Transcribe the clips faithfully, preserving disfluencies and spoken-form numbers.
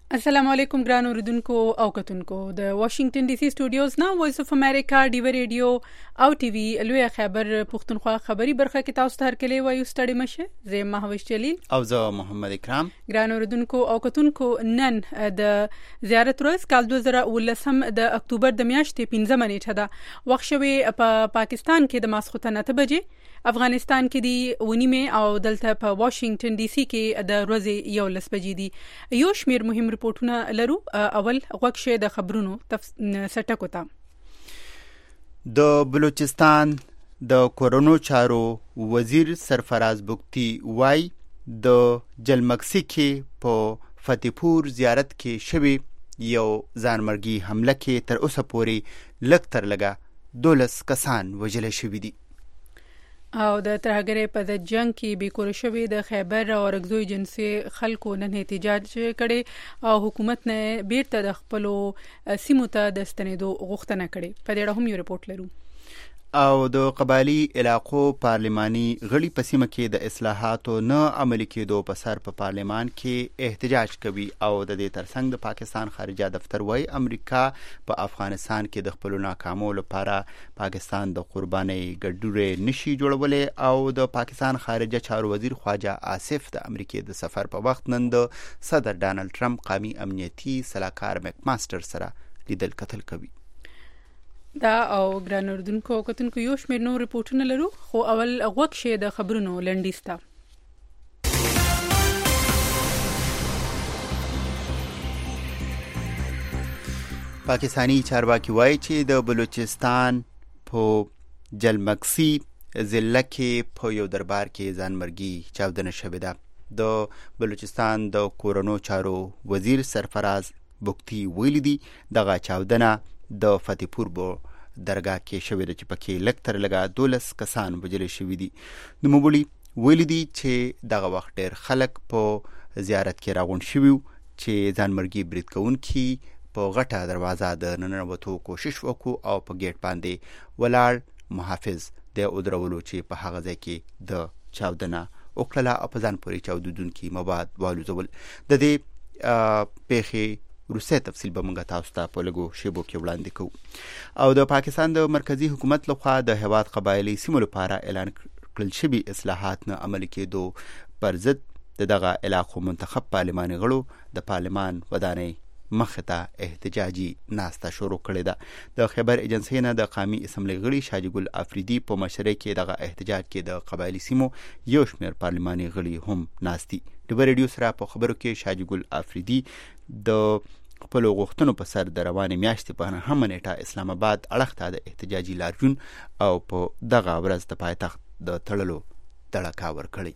السلام علیکم ګران اوریدونکو او کتونکو د واشنگټن ډي سي سټوډیوز نه وایس اف امریکا ډیو ریډیو او ټي وي لوی خبر پښتونخوا خبری برخه کې تاسو ته هرکلی وایو ستړي مشه زه مهوش جلیل او زه محمد اکرام. ګران اوریدونکو او کتونکو نن د زیارت ورځ کال دوه زره ولسم د اکتوبر د میاشتې پنځمه نیټه ده. وخت شوی په پا پاکستان کې د ماسخوتن اته بجې، افغانستان کې دی ونیمه او دلته په واشنگټن ډي سي کې د ورځې یو لس بجې دي. یو شمیر مهم رپورټونه لرو. اول غوښه د خبرونو سټکو ته. د بلوچستان د کورونو چارو وزیر سرفراز بگتی وای د جلمکسی کې په فتح پور زیارت کې شوی یو ځانمرګي حمله کې تر اوسه پورې لږ تر لږه دولس کسان وژل شوي دي. او د ترهګرۍ په د جنگ کې بیکور شوی د خیبر او ارګزوی جنسي خلکو نن احتجاج کړي او حکومت نه بیرته د خپلو سیمو ته د ستنېدو غوښتنه کړي. په دې اړه هم یو رپورت لرو. او د قبایلی علاقو پارلماني غړي په سیمه کې د اصلاحاتو نه عملي کېدو په سر په پارلمان کې احتجاج کوي. او د دې ترڅنګ د پاکستان خارجه دفتر وايي امریکا په افغانستان کې د خپل ناکامو لپاره پاکستان د قرباني ګډوره نشي جوړولې. او د پاکستان خارجه چارو وزیر خواجه آصف د امریکای د سفر په وخت نن د صدر ډانلډ ټرمپ قومي امنیتي سلاکار مک ماستر سره لیدل کتل کوي. دا او ګران اردوونکو او کتونکو یو شمیر نور رپورټونه لرو، خو اول غوښه د خبرونو لنډیستا. پاکستانی چارواکي وایي چې د بلوچستان په جلمکسی ضلع کې په یو دربار کې ځانمرګي چاودنه شوې ده. د بلوچستان د کورونو چارو وزیر سرفراز بگتی ویلي دي دغه چاودنه د فتح پور بو درگاه کې شوې ده چې پکې لږ تر لږه دولس کسان وژل شوي دي. نوموړي ویلي دي چې دغه وخت ډېر خلک په زیارت کې راغونډ شوي چې ځانمرګي برید کوونکي په غټه دروازه د ننوتو کوشش وکړو او په ګیټ باندې ولاړ محافظ د ودرولو چې په هغه ځای کې د چاودنه وکړله او په ځان پورې چاودونکي مواد والوزول. د دې پیښې روسي تفصیل به موږ تاسو ته په لګو شیبو کې وړاندې کوو. او د پاکستان د مرکزی حکومت لخوا د هیواد قبایلی سیمو لپاره اعلان کړل شوي اصلاحات نه عملي کېدو پر ضد د دغه علاقو منتخب پارلماني غړو د پارلمان ودانۍ مخې ته احتجاجي ناسته شروع کړې ده. د خبر ایجنسی نه د قومي اسمبلی غړي شاجي ګل افریدي په مشرۍ کې دغه احتجاج کې د قبایلی سیمو یو شمېر پارلماني غړي هم ناستي. د ریډیو سره په خبرو کې شاجي ګل افریدي د خپل غوښتنو په سر د روانې میاشتې په نهمه نیټه اسلام آباد اړخ ته د احتجاجي لارجون او په دغه ورځ د پایتخت د تړلو دړکا ورکړي.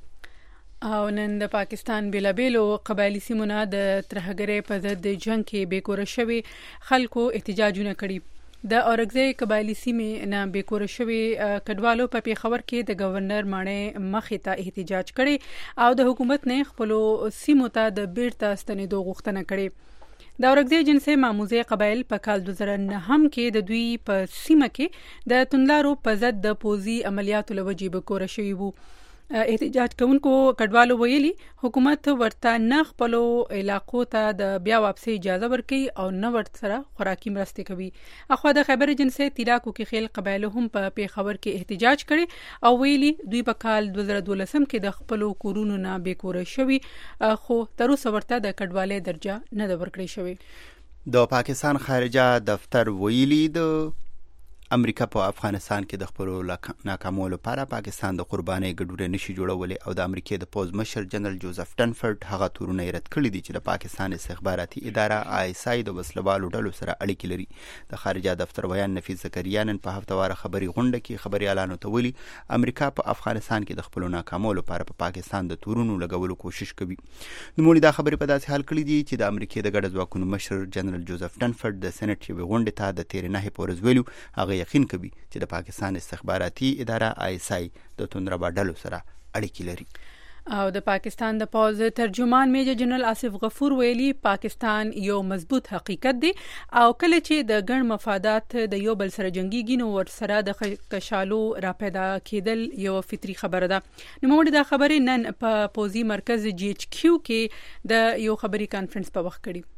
او نن د پاکستان بیلابیلو قبایلی سیمونه د ترهګرۍ په ضد جنگ کې بیکور شوي خلکو احتجاجونه کړي. د اورګزی قبایلی سیمې نه بیکور شوي کډوالو په پیښور کې د گورنر ماڼۍ مخې ته احتجاج کړي او د حکومت نه خپل سیمو ته د بیرته ستنېدو غوښتنه کړي. د اورګزی جنسي ماموزه قبایل په کال دوه زره نه هم کې د دوی په سیمه کې د توندلارو په ضد د پوزي عملیاتو لوجې بیکور شوي وو. احتجاج کوونکو کډوالو ویلي حکومت ورته نه خپل علاقو ته د بیا واپسي اجازه ورکړي او نه ورته سره خوراکي مرستې کوي. اخو د خبر ایجنسی تیراکو کې خیل قبایلو هم په پیښور کې احتجاج کړي او ویلي دوی په کال دوه زره دولسم کې د خپل کورونو نه بیکور شوي خو تر اوسه ورته د کډوالۍ درجه نه ده ورکړې شوې. د پاکستان خارجه دفتر ویلي د امریکا په افغانستان کې د خپل ناکامولو لپاره پاکستان د قرباني ګډوره نشي جوړولې او د امریکای د پوز مشر جنرال جوزف ډنفورد هغه تورونه رد کړی دي چې د پاکستان استخباراتي اداره آی اس آی د وسلوالو ډلو سره اړیکې لري. د خارجه دفتر ویان نفیس زکریا نن په هفتواره خبري غونډه کې خبريالانو ته ویلي امریکا په افغانستان کې د خپل ناکامولو لپاره په پاکستان د تورونو لګولو کوشش کوي. نو موږ دا خبرې په داسې حال کړې دي چې د امریکای د ګډ ځواکونو مشر جنرال جوزف ډنفورد د سېنات یوې غونډې ته د تیر نه پورز ویلو هغه یقین کوي چې د پاکستان استخباراتي اداره آی اس آی د توندربا ډلو سره اړیکې لري. او د پاکستان د پوز ترجمان میجر جنرال آصف غفور ویلي پاکستان یو مضبوط حقیقت دی او کله چې د ګڼ مفادات د یو بل سره جنگيږي نو ور سره د کشالو را پیدا کېدل یو فطري خبره ده. نو موږ د خبرې نن په پوزي مرکز جی ایچ کیو کې د یو خبري کانفرنس په وخت کړی.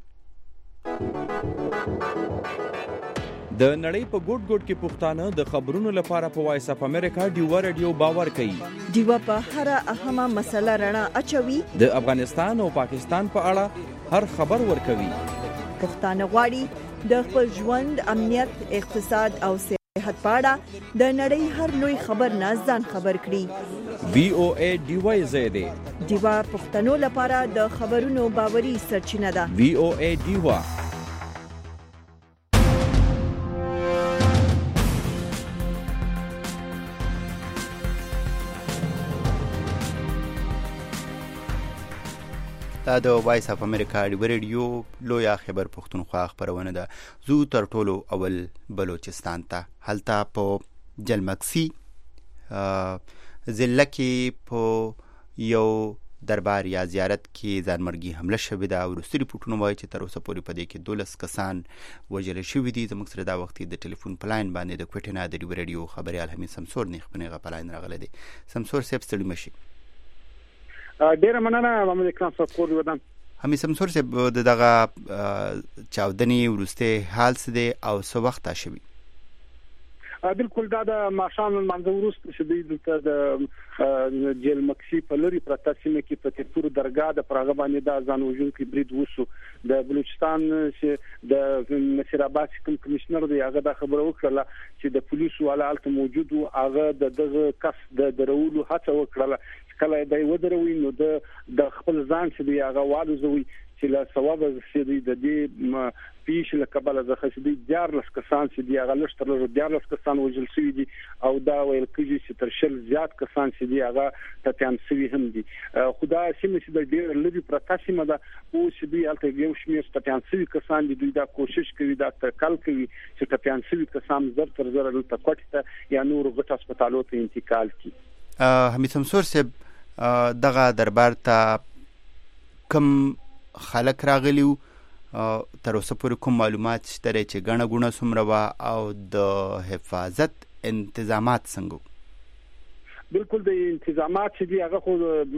د نړۍ په ګوټ ګوټ کې پښتانه د خبرونو لپاره په وایس اف امریکا ډیوا رادیو باور کوي. ډیوا په هر اهمه مسله رڼا اچوي. د افغانستان او پاکستان په اړه هر خبر ورکوي. پښتانه غواړي د خپل ژوند، امنیت، اقتصاد او صحت په اړه د نړۍ هر لوی خبر نه ځان خبر کړي. وی او ای ډیوا زیاده ډیوا پښتنو لپاره د خبرونو باوري سرچینه ده. وی او ای ډیوا. دا د وایس اف امریکا ډیوا رادیو لویا خبر پښتونخوا خبرونه ده. زو تر ټولو اول بلوچستان ته هلته په جلمکسي ضلع کې په یو دربار یا زیارت کې ځانمرګي حمله شوې ده او وروستي رپورټونه وایي چې تر اوسه پورې په دې کې دولس کسان وژل شوي دي. زموږ سره دا وخت د ټلیفون په لاین باندې د کوټې نه د ډیوا رادیو خبريال حمید سمسور نیغ په نیغه په لاین راغلی دی. سمسور صاحب ستړي مشي. ډیره مننه محمد اکرام صاحب کور ودان. همي سمسور صاحب د دغه چاودنې ورسته حال څه دی او څه وخت شوی؟ بالکل دا د ماشام منځ ورسته شوی د جیل مکسي په لوري پرته سیمه کې په تپور درګه د پرغه باندې د ځان وژونکو کې برید وسو. د بلوچستان چې د نصیر آباد کوم کمشنر دی هغه دا خبره وکړه چې د پولیسو علاوه موجود او هغه د دغه کس د درولو هڅه وکړه. کله دا ودروي نو د خپل ځان چې دی هغه والوزوي چې له ثواب زیدي د دې پیش له قبل د خصدي دیارلس کسان چې دی هغه لشتر له دیارلس کسان وجل سوي دي او دا ویل کېږي چې تر شل زیات کسان چې دی هغه تتيان سوي هم دي. خدا سیمه چې د ډیر لري پرتاسمه ده او چې دی الته یو شمیر تتيان سوي کسان دي دوی دا کوشش کوي دا تکل کوي چې تتيان سوي کسان زر تر زر له تکوټه یا نور غټ هسپتالو ته انتقال کی. حمید سمسور صاحب دغه دربار ته کم خلک راغلیو تر اوسه پورې کوم معلومات شته چې غڼه غونه سمره وا او د حفاظت انتظامات څنګه؟ بالکل د انتظامات چې دی هغه خو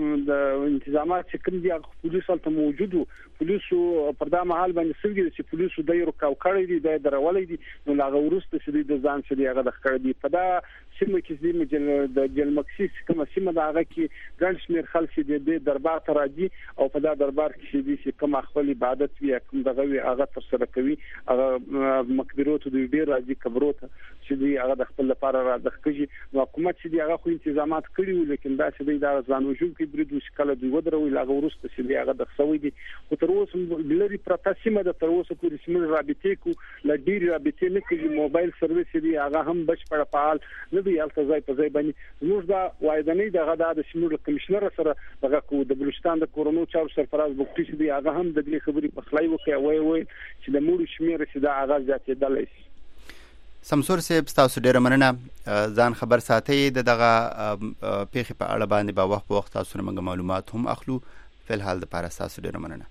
د انتظامات چې کوم دی هغه پولیسو ته موجودو پولیسو پر دا محل باندې سوي چې پولیسو د یو کاو کړی دی د درولې دي نو لاغه ورسته چې د ځان چې دی هغه د خړ دی په دا سیمه کې چې مجل د جلمکسي کوم سیمه دا هغه کې ګڼ شمیر خلک چې د دربار ته راځي او په دا دربار کې چې کوم خپل عبادت وي کوم دغه وي هغه تر سره کوي هغه مقبرو ته ډیر راځي قبرو ته چې دی هغه د خپل لپاره راځي کوي حکومت چې دی هغه خو انتظامات کړیو لیکن دا چې دی دا ځانوژن کې برید وشکله دوی ودروي لاغه ورسته چې دی هغه د خسوي دي او تر اوسه لري پرتاسمه د تر اوسه پورې سیمه رابطې کو لډیر رابطې نه کوي. موبایل سرویس دی هغه هم بشپړ فعال نه دی الته ځای په ځای باندې زموږ دا وایدنې دغه د شمول کمشنر سره دغه کو د بلوچستان د کورونو چارو سرفراز بوکټي دی هغه هم د دې خبرې په خلای وکي وای وای چې د موږ شمیر چې دا هغه ځاتې دلای شي. سمسور صاحب تاسو ډیر مننه ځان خبر ساتي د دغه پیښې په اړه باندې با وخت په وخت تاسو موږ معلومات هم اخلو. په الحال د پاره تاسو ډیر مننه.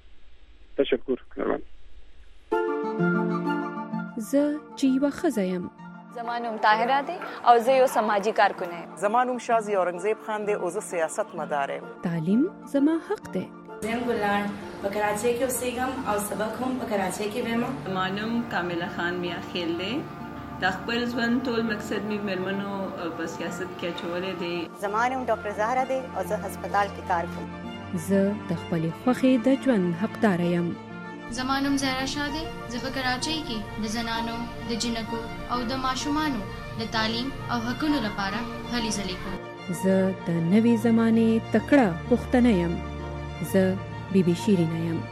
تشکر. زه جیوا خزایم زمانوم طاهره دی او زه یو سماجی کارکون یم. زمانوم شازی اورنګزیب خان دی او زه سیاست مدار یم. تعلیم زما حق دی. زم ګلان په کراچۍ کې اوسېږم او سبق هم په کراچۍ کې وایم. زمانوم کامله خان میا خیل دی. د خپل ژوند ټول مقصد می مرمنو په سیاست کې چولې دی. زمانوم ډاکټر زهرا دی او زه هسپتال کې کار کوم. زه د خپل خوخي د ژوند حقدار یم. زمانوم زهرا شاه دی. زه په کراچۍ کې د زنانو د جنکو او د ماشومانو د تعلیم او حقوقو لپاره هلې ځلې کوم. زه د نوې زمانه تکړه پښتنه یم. زه بیبي شیرینه یم.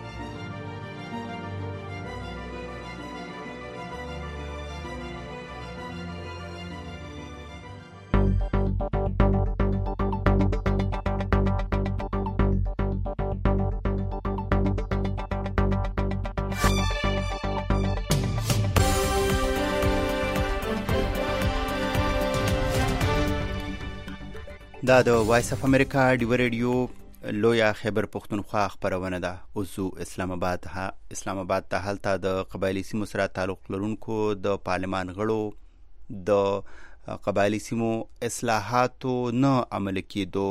دا د وایس اف امریکا ډیو ریډیو لویا خیبر پختونخوا خبرونه ده. اوسو اسلام آباد ها اسلام آباد ته هلته د قبایلی سیمو سره تعلق لرونکو د پارلمان غړو د قبایلی سیمو اصلاحاتو نه عمل کېدو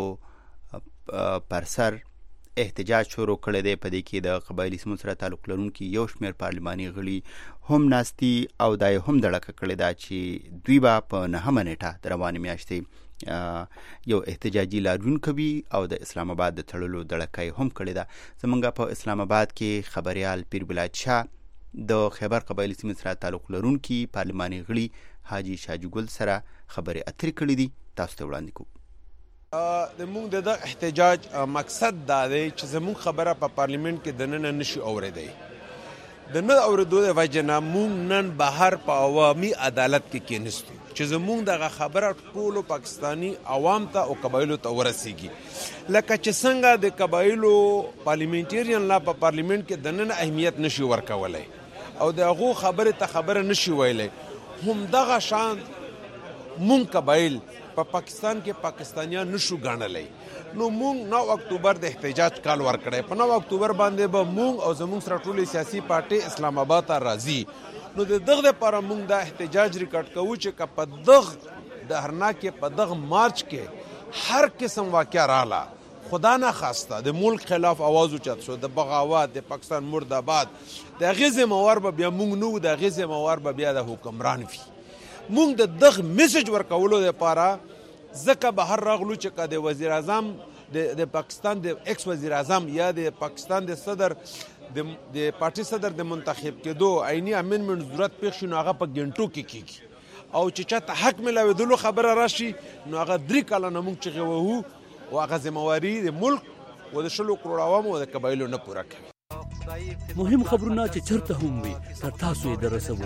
پر سر احتجاج شروع کړی دی. په دې کې د قبایلی سیمو سره تعلق لرونکي یو شمېر پارلماني غړي هم ناستي او دا هم دړکه کړې ده چې دوی به په نهمه نیټه د روانې میاشتې یو احتجاجي لاریون کوي او د اسلام آباد د تړلو دړکه هم کړې ده. زمونږ په اسلام آباد کې خبريال پیر بلاد شاه د خیبر قبایلی سیمو سره تعلق لرونکي پارلماني غړي حاجی شاجي ګل سره خبرې اترې کړې دي. تاسو ته وړاندې کوو. د مونږ د احتجاج مقصد دا دی چې زمونږ خبره په پارلیمنت کې دننه نشي اورېدی. د نه اورېدو د وجې نه مونږ نن بهر په عوامي عدالت کې کېنستو چې زمونږ دغه خبره ټولو پاکستاني عوام ته او قبایلو ته ورسیږي. لکه چې څنګه د قبایلو پارلیمنټیرین لا په پارلیمنت کې دننه اهمیت نشي ورکولی او د هغو خبرې ته خبره نشي ویلی، هم دغه شان مونږ قبایل په پاکستان کې پاکستانیان نشو ګڼلی. نو مونږ نو اکتوبر د احتجاج کال ورکړی. په نو اکتوبر باندې به مونږ او زمونږ سره ټولې سیاسي پارټۍ اسلام آباد ته راځي. نو د دغه لپاره مونږ دا احتجاج ریکارډ کوو چې که په دغه د هرنا کې په دغه مارچ کې هر قسم واقعه رااله، خدا نه خواسته د ملک خلاف आवाज اوچت شو، د بغاوت، د پاکستان مرداباد، د هغې ذمهوار به بیا مونږ نه وو، د هغې ذمهوار به بیا د حکمران وي. مونږ د دغه میسج ورکولو لپاره ځکه بهر راغلو چې که د وزیر اعظم د پاکستان د ایکس وزیر اعظم یا د پاکستان د صدر د پارټي صدر د منتخب کېدو عیني امندمنټ ضرورت پیښ شي نو هغه په ګنټو کې کېږي او چې چاته حق میلاوېدلو خبره راشي نو هغه درې کاله نه مونږ چغې وهو او هغه ذمهواري د ملک و د شلو کروړو عوامو او د قبایلو نه پوره کوي. مهم خبرونه چې چرته هم وي تر تاسو یې درسوو.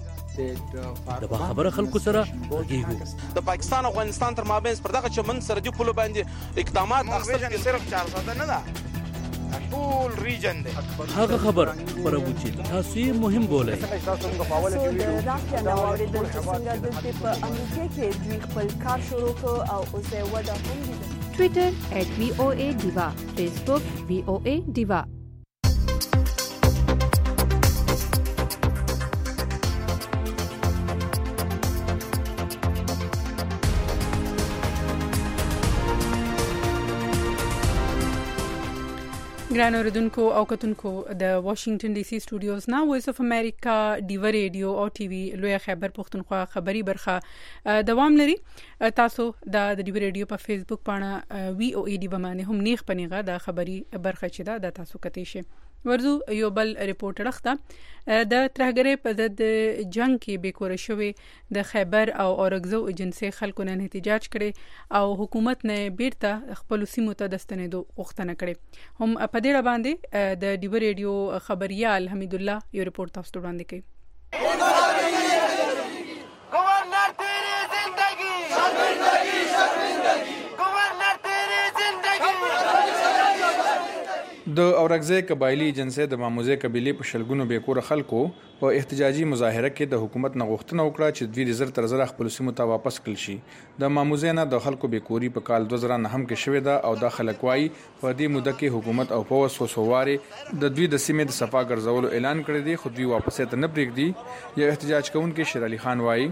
د با خبره خلکو سره غږیږو. د پاکستان او افغانستان تر مابین پر دغه چمن سرحدي پولو باندې اقدامات اخیستل صرف چار ساده نه ده، ټول ریجن دی. هغه خبر خبرو چې تاسو یې مهم بولئ. د راځي نو اوریدل چې څنګه د په امریکا کې دوی خپل کار شروع کړ او اوس یې ودا هم دي. ټوئیټر ایٹ وی او اے ډیوا، فیسبوک وی او اے ډیوا. ګران اوریدونکو او کتونکو د واشنگټن ډي سي سټوډیوز نه وایس اف امریکا ډیو ریډیو او ټي وي لوی خیبر پختونخوا خبری برخه دوام لري. تاسو د ډیو ریډیو په فیسبوک باندې وی او ای ډی باندې هم نیخ پنیغه د خبری برخه چې دا د تاسو کتی شي. ورزو یو بل ریپورت راخته د ترهګرۍ په ضد جنگ کې بیکور شوی د خیبر او اورګزو ایجنسی خلکو نه احتجاج کړي او حکومت نه بیرته خپل سیمو ته د ستنېدو غوښتنه کړي. هم په دې باندې د ډیو ریډیو خبريال حمید الله یو ریپورت تاسو ته وړاندې کوي. گورنر تیری زندگی شرمندگی شرمندگی گورنر تیری زندگی. د اورګزې قبایلی ایجنسی د ماموزه قبیله په شلګونو بیکور خلکو په احتجاجي مظاهره کې د حکومت نه غوښتنه وکړه چې دوی د زر تر زر خپل سیمو ته واپس کړي شي. د ماموزه نه د خلکو بیکوري په کال دوه زره نه هم کې شوې ده او د خلک وايي په دې موده کې حکومت او پوس وسواري د دوی د سیمې د صفا ګرځولو اعلان کړی دی خو دوی واپس ته نه پریږدي. یو احتجاج کوونکي شیر علي خان وايي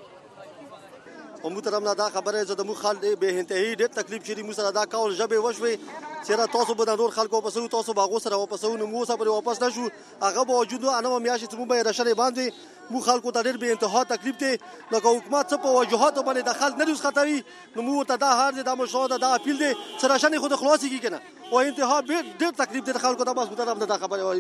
محترم نه دا خبره زه د مو خال به انتهایی ډېر تکلیف شری مو سره دا کول جبه وشوي چیرې تاسو به د نور خلکو په سو تاسو باغو سره واپس ونه مو سره واپس نشو هغه به وجود انا میاشي ته مو به راشنه باندې مو خلکو ته ډېر به انتها تکلیف دی نو حکومت څه په وجوهات باندې دخل نه دوس خطوي نو مو ته دا هر د مشاهده دا اپیل دی سره شنه خود خلاصي کی کنه او انتها به ډېر تکلیف دی خلکو ته بس مترم دا خبره وایي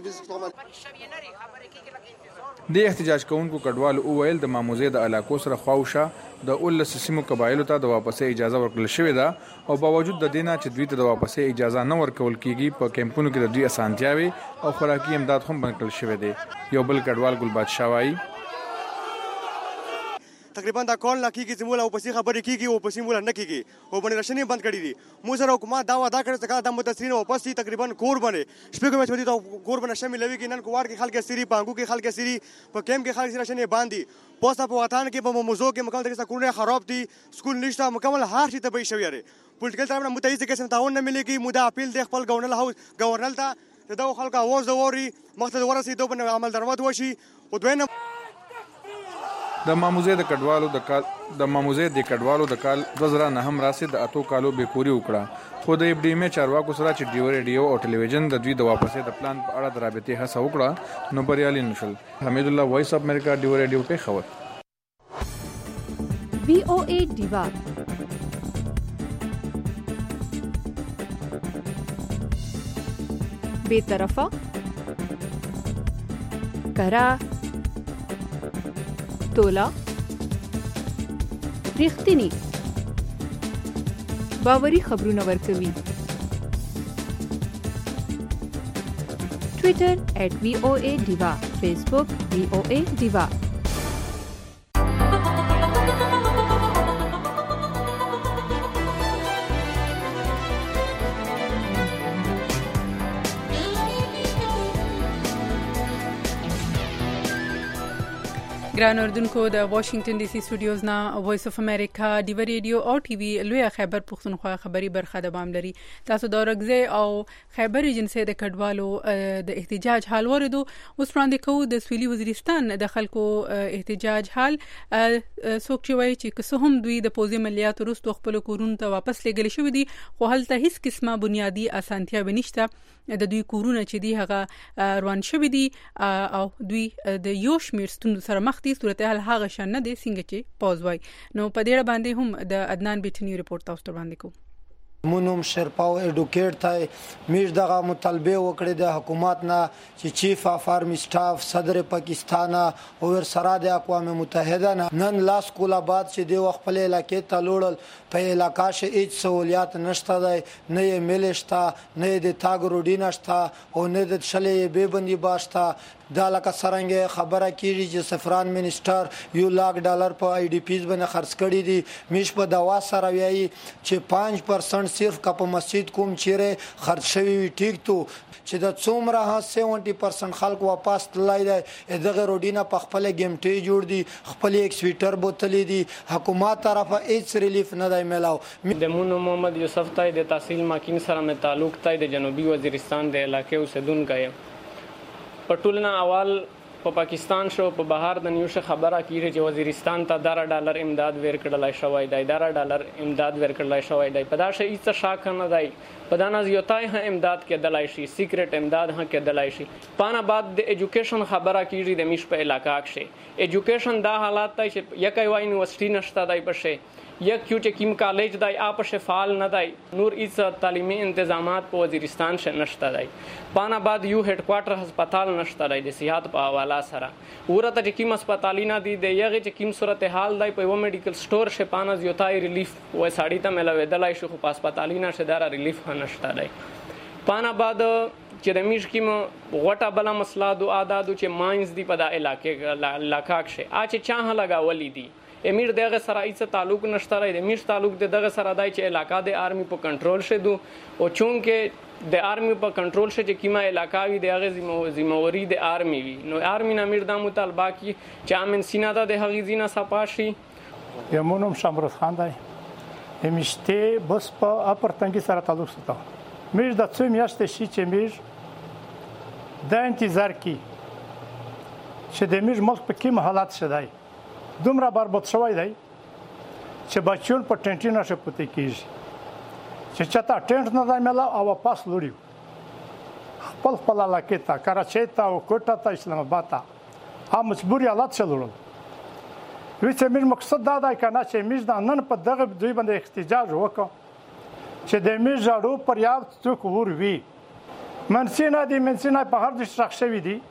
د احتجاج کوونکو کډوال او ویل د ماموزه د علاقو سره خواوشه د اول سیمو قبایلو ته د واپسې اجازه ورکړل شوې ده او باوجود د دینه چې دوی ته د واپسې اجازه نه ورکول کیږي په کیمپونو کې د دوی اسانتیاوي او خوراکي امداد هم بنکل شوې ده. یو بل کډوال ګل بادشاه وايي تقریبا دا کول نه کیږي چې موږ او پسې خبرې کیږي او پسې موږ نه کیږي او باندې راشنې بند کړی دي مو سره حکومت دا وعده کړی چې دا متصرین او پسې تقریبا کور باندې شپږ مې چودي دا کور باندې شامل وي کې نن کوار کې خلک سری پانګو کې خلک سری په کیم کې خلک راشنې باندې پوسټ په وطن کې په موضوع کې مکمل طریقې سره کورونه خراب دي سکول نشته مکمل هر شي ته به شوی لري پولیټیکل طرف نه متعهد قسم تعاون نه مليږي مودا اپیل د خپل گورنر هاوس گورنر ته دا خلک اواز دوري مقصد ورسېدو باندې عمل درمد وشي او دوینه د ماموزه د کډوالو د کال د ماموزه د کډوالو د کال دوه زره نه هم راسي د اتو کالو به پوری وکړه خو د ابډیمه چارواکو سره چې ډیو ریډیو او ټلویزیون د دوی د واپسې د پلان په اړه د رابطې هڅه وکړه نو بریالي نشل حمید الله وایس اف امریکا ډیو ریډیو په خبر وی او ای دیوا بے طرفه کرا تولا ریښتینی باوري خبرونه ورکوي ټوئیټر ایٹ وی او اے دیوا فیسبوک وی او اے دیوا ګران اردوونکو د واشنگټن ډي سي سټوډیوز نه وایس اف امریکا ډیو ریډیو او ټي وي لوی خیبر پښتونخوا خبري برخه د بام لري تاسو د اورګزې او خیبر جنسي د کډوالو د احتجاج حال ورېدو اوس وړاندې کوو د سویلي وزیرستان د خلکو احتجاج حال څوک چې وایي چې که هم دوی د پوزي مالیات وروسته خپل کورونو ته واپس لګل شوی دي خو هلته هیڅ قسمه بنیادی اسانتیا بنشته د دوی کورونه چې دی هغه روان شوی دي او دوی د یو شمیر ستوندو سره مخ دي صورتحال هغه شان نه دي څنګه چې پوز وای نو په دې باندې هم د عدنان بیٹنی ریپورت تاسو ته باندې کو مونوم شرپاو ایډوکیټ تای میش دغه مطالبه وکړي د حکومت نه چې چیف اف آرمی سټاف صدر پاکستان او ور سره د اقوام متحده نه نن لاس کولا بعد چې دی خپل علاقې ته لوړل په علاقې شې هیڅ سہولیات نشته دی نه یې ملشتا نه د تاګ روډی نشتا او نه د شلې به بندي باشتا دا لکه سرنګ خبره کیږي چې سفران منسٹر یو لاک ډالر په آی ډی پیز باندې خرڅ کړي دي میش په دوا سره وایي چې پنځه پرسنټ صرف کا په مسجد کوم چیرې خرڅ شوی وي ټیک تو چې د څومره سبعین پرسنټ خلک واپس تلای دی دغه روډینا په خپل ګمټي جوړ دي خپل ایک سویټر بوتلې دي حکومت طرفه هیڅ ریلیف نه دی ملاو د مونو محمد یوسف تای د تحصیل ماکین سره مې تعلق تای د جنوبي وزیرستان د علاقې اوسیدونکو پټولنا اول په پاکستان شو په بهر د نیوشه خبره کیږي چې وزیرستان ته دار ډالر امداد ورکړلای شوی دی دار ډالر امداد ورکړلای شوی دی په دا شی هیڅ شک نه دی په دا ناز یو تای هم امداد کې دلای شي سیکریټ امداد هم کې دلای شي پانه بعد د ایجوکیشن خبره کیږي د میش په علاقې کې ایجوکیشن دا حالات ته چې یکای وای یونیورسيټي نشته دی پشه یک کیو چې کیم کالج دای آپ شفال نه دای نور ایس تعلیمي انتظامات په وزیرستان ش نشته دای پانا بعد یو هډ کوارټر هسپتال نشته دای د صحت په حواله سره ورته چې کیم هسپتالینا دی د یغه چې کیم صورتحال دای په و میډیکل سٹور ش پانا یوتای ریلیف و ساړی ته ملوي دلای شو په هسپتالینا ش دار ریلیف نشته دای پانا بعد چې د میش کیم غټه بلا مسله دو عادتو چې ماینز دی په د علاقې علاقې ش اچ چاه لگاولې دی امیر دغه سره هیڅ تعلق نشته لري د میش تعلق دغه سره دای چې علاقې د آرمی په کنټرول شه دو او چونکه د آرمی په کنټرول شه چې کیما علاقې وي دغه ذمہواری د آرمی وي نو آرمی نه امیر د مطالبه کی چې امن سینا د هغې زینا صفاشي یمونم شمرز خان دی همیشته بس په اپر تنګي سره تعلق ستا میش د څو میاشتې شي چې میش د انتظار کی چې د میش ملک په کوم حالات شدای دومره برباد شوی دی چې بچون په ټنټ نه شپته کیږي چې چاته ټنټ نه دی ملا او واپس لوري خپل خپل علاقې ته کراچۍ ته او کوټه ته اسلام آباد ته هم مجبوري حالات چلول ویڅ میر مقصد دا دی کنه چې میز د نن په دغه دوی باندې احتجاج وکړو چې د میز جاړو پر یاد څوک ور وی منسینه دی منسینه په هر ځای شخص شوی دی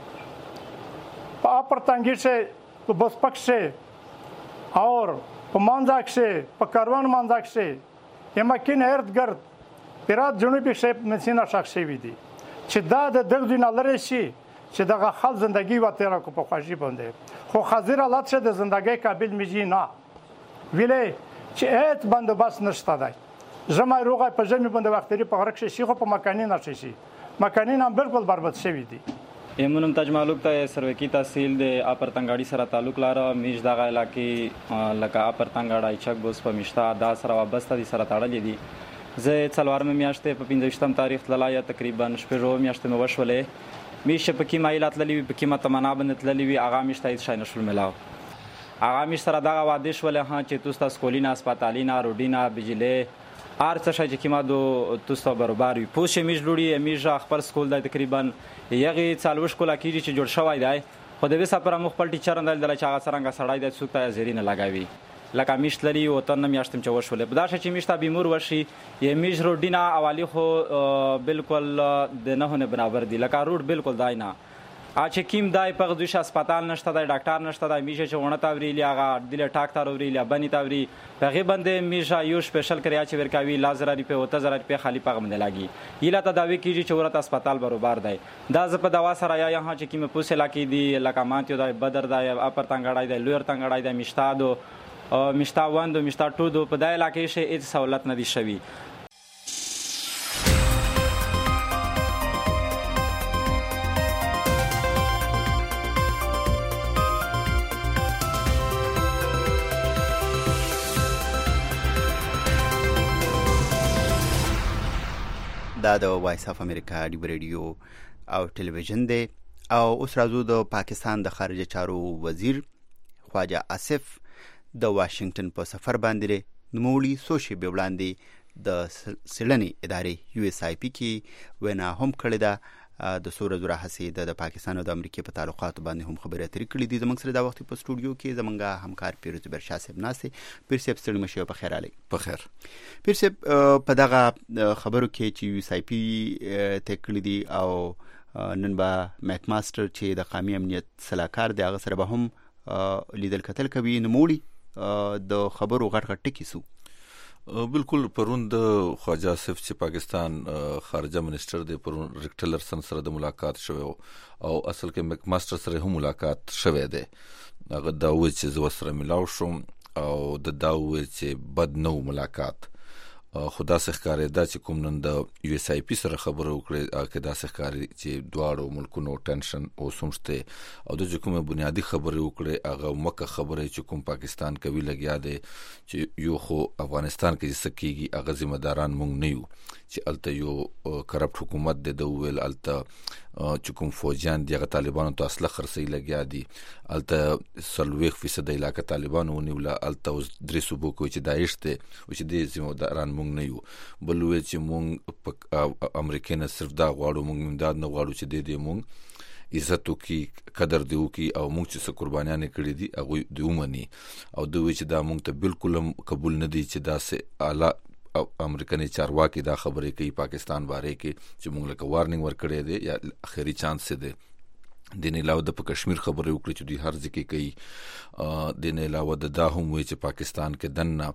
په اپر تنګي شه तो बस पक्ष से और पमानजाक से पकरवान मानजाक से यमकिन इर्द गिर्द पिरात जुनूबी से मसीना शख्स से भी दी چې دا د دغه نه لری شي چې دغه خل زندگی و تیرا کو په خوشی باندې خو خزیر حالت شه د زندگی قابل میجی نه ویلې چې هیڅ بندوبست نشته دی زما روغه په ژمي باندې وختري په غرق شي خو په مکانین نشي شي مکانین هم بالکل برباد شوی دي یمونم تاج مالک ته سروکی تحصیل د اپر تنگاړي سره تعلق لاره میش دغه علاقې لکه اپر تنگاړي چک بوس په مشتا دا سره وابسته دي سره تړلې دي زه څلورمه میاشتې په پنځوستم تاریخ تللای تقریبا شپږو میاشتې مې وشولې میشه په کې مایلات للی په کې متمنا باندې تللی وی هغه میشته هیڅ شای نشول ملاو هغه میش سره دغه واده شولې ها چې توستا سکولینا هسپتالینا روډینا بجلی هر څه شای چې کیما دو توستا برابر وي پوښې میش لوري میش خپل سکول د تقریبا یغه څالوش کولا کیږي چې جوړ شوی دی خو د وسه پر مخ خپل ټیچر اندل د چا سرنګ سړای د سوکته زیرینه لگاوي لکه میشت لري او تنه میاشتم چې وشولې په داشه چې میشته بیمور وشي یې میش روډینا اوالی خو بالکل د نه نه برابر دی لکه روډ بالکل دای نه اچ کیم دای په دوش هسپتال نشته دی ډاکټر نشته دی میشه چې ونه تاوري لیاغه دل ټاکټر اوري لیا بنی تاوري هغه باندې میشه یو سپیشل کریا چې ورکاوي لازر ری په وته زر په خالی پغم نه لاګي یلا ته داوی کیږي چې ورته هسپتال برابر دی دا ز په دوا سره یا یها چې کیم پوسه لاکی دی لکه مانتیو دی بدر دی اپر تنگړای دی لویر تنگړای دی مشتادو مشتا وند او مشتا ټو دو په دای علاقې شي هیڅ سہولت نه دي شوی دا د وایس اف امریکا دی ریډیو او ټلویزیون دی او اوس راځو د پاکستان د خارجه چارو وزیر خواجه آصف د واشنگټن په سفر باندې نوموړي سوشي به وړاندې د سړنې ادارې یو اس آی پی کې وینا هم کړې ده د سوره زوره حسید د پاکستان او د امریکا په تعلقات باندې هم خبرې اترې کړې دي زموږ سره دا وخت په سټوډیو کې زمونږ همکار پیروز برشا صاحب ناسې پیر صاحب ستړي مشه په خیر علي په خیر پیر صاحب په دغه خبرو کې چې یو اس آی پی ته کړې دي او نن با میک ماستر چې د قومي امنیت صلاحکار دی هغه سره به هم لیدل کتل کوي نوموړي د خبرو غټ غټ ټکی سو بالکل پرون د خواجه آصف چې پاکستان خارجه منسٹر دی پرون ریک ټیلرسن سره د ملاقات شوی او اصل کې میک ماستر سره هم ملاقات شوی دی هغه دا و چې زو سره ملاو شوم او د دا و چې بد نو ملاقات خدا سخکارې دا چې کوم نن د یو اس آی پی سره خبرو کړې کې دا سخکارې چې دواړو ملکونو ټنشن او سمشته او د کومه بنیادی خبرې وکړې هغه مکه خبرې چې کوم پاکستان کوي لګیا دی چې یو خو افغانستان کې سکیږي هغه ذمہ داران مونږ نه یو چې الته یو کرپټ حکومت دی د ویل الته چې کوم فوجان دی هغه طالبانو ته اصله خرڅي لګیا دي الته سلويخ فیصد علاقه طالبانو ونیوله الته اوس درې صوبو کې چې داعش ته او چې د ذمہ داران مونږ نه یو بل وی چې مونږ امریکا نه صرف دا غواړو مونږ امداد نه غواړو چې د دې مونږ عزت وکي قدر دی وکي او مونږ چې قربانیان کړې دي هغه د ومني او دوی چې دا مونږ ته بالکل قبول نه دي چې دا سه اعلی امریکایي چارواکي دا خبرې کوي پاکستان باره کې چې مونږ لکه وارنینګ ورکړې دي یا اخري چانس دی د نه علاوه د کشمیر خبرې وکړي چې دوی هر ځکه کوي د نه علاوه د دا هم وی چې پاکستان کې دنه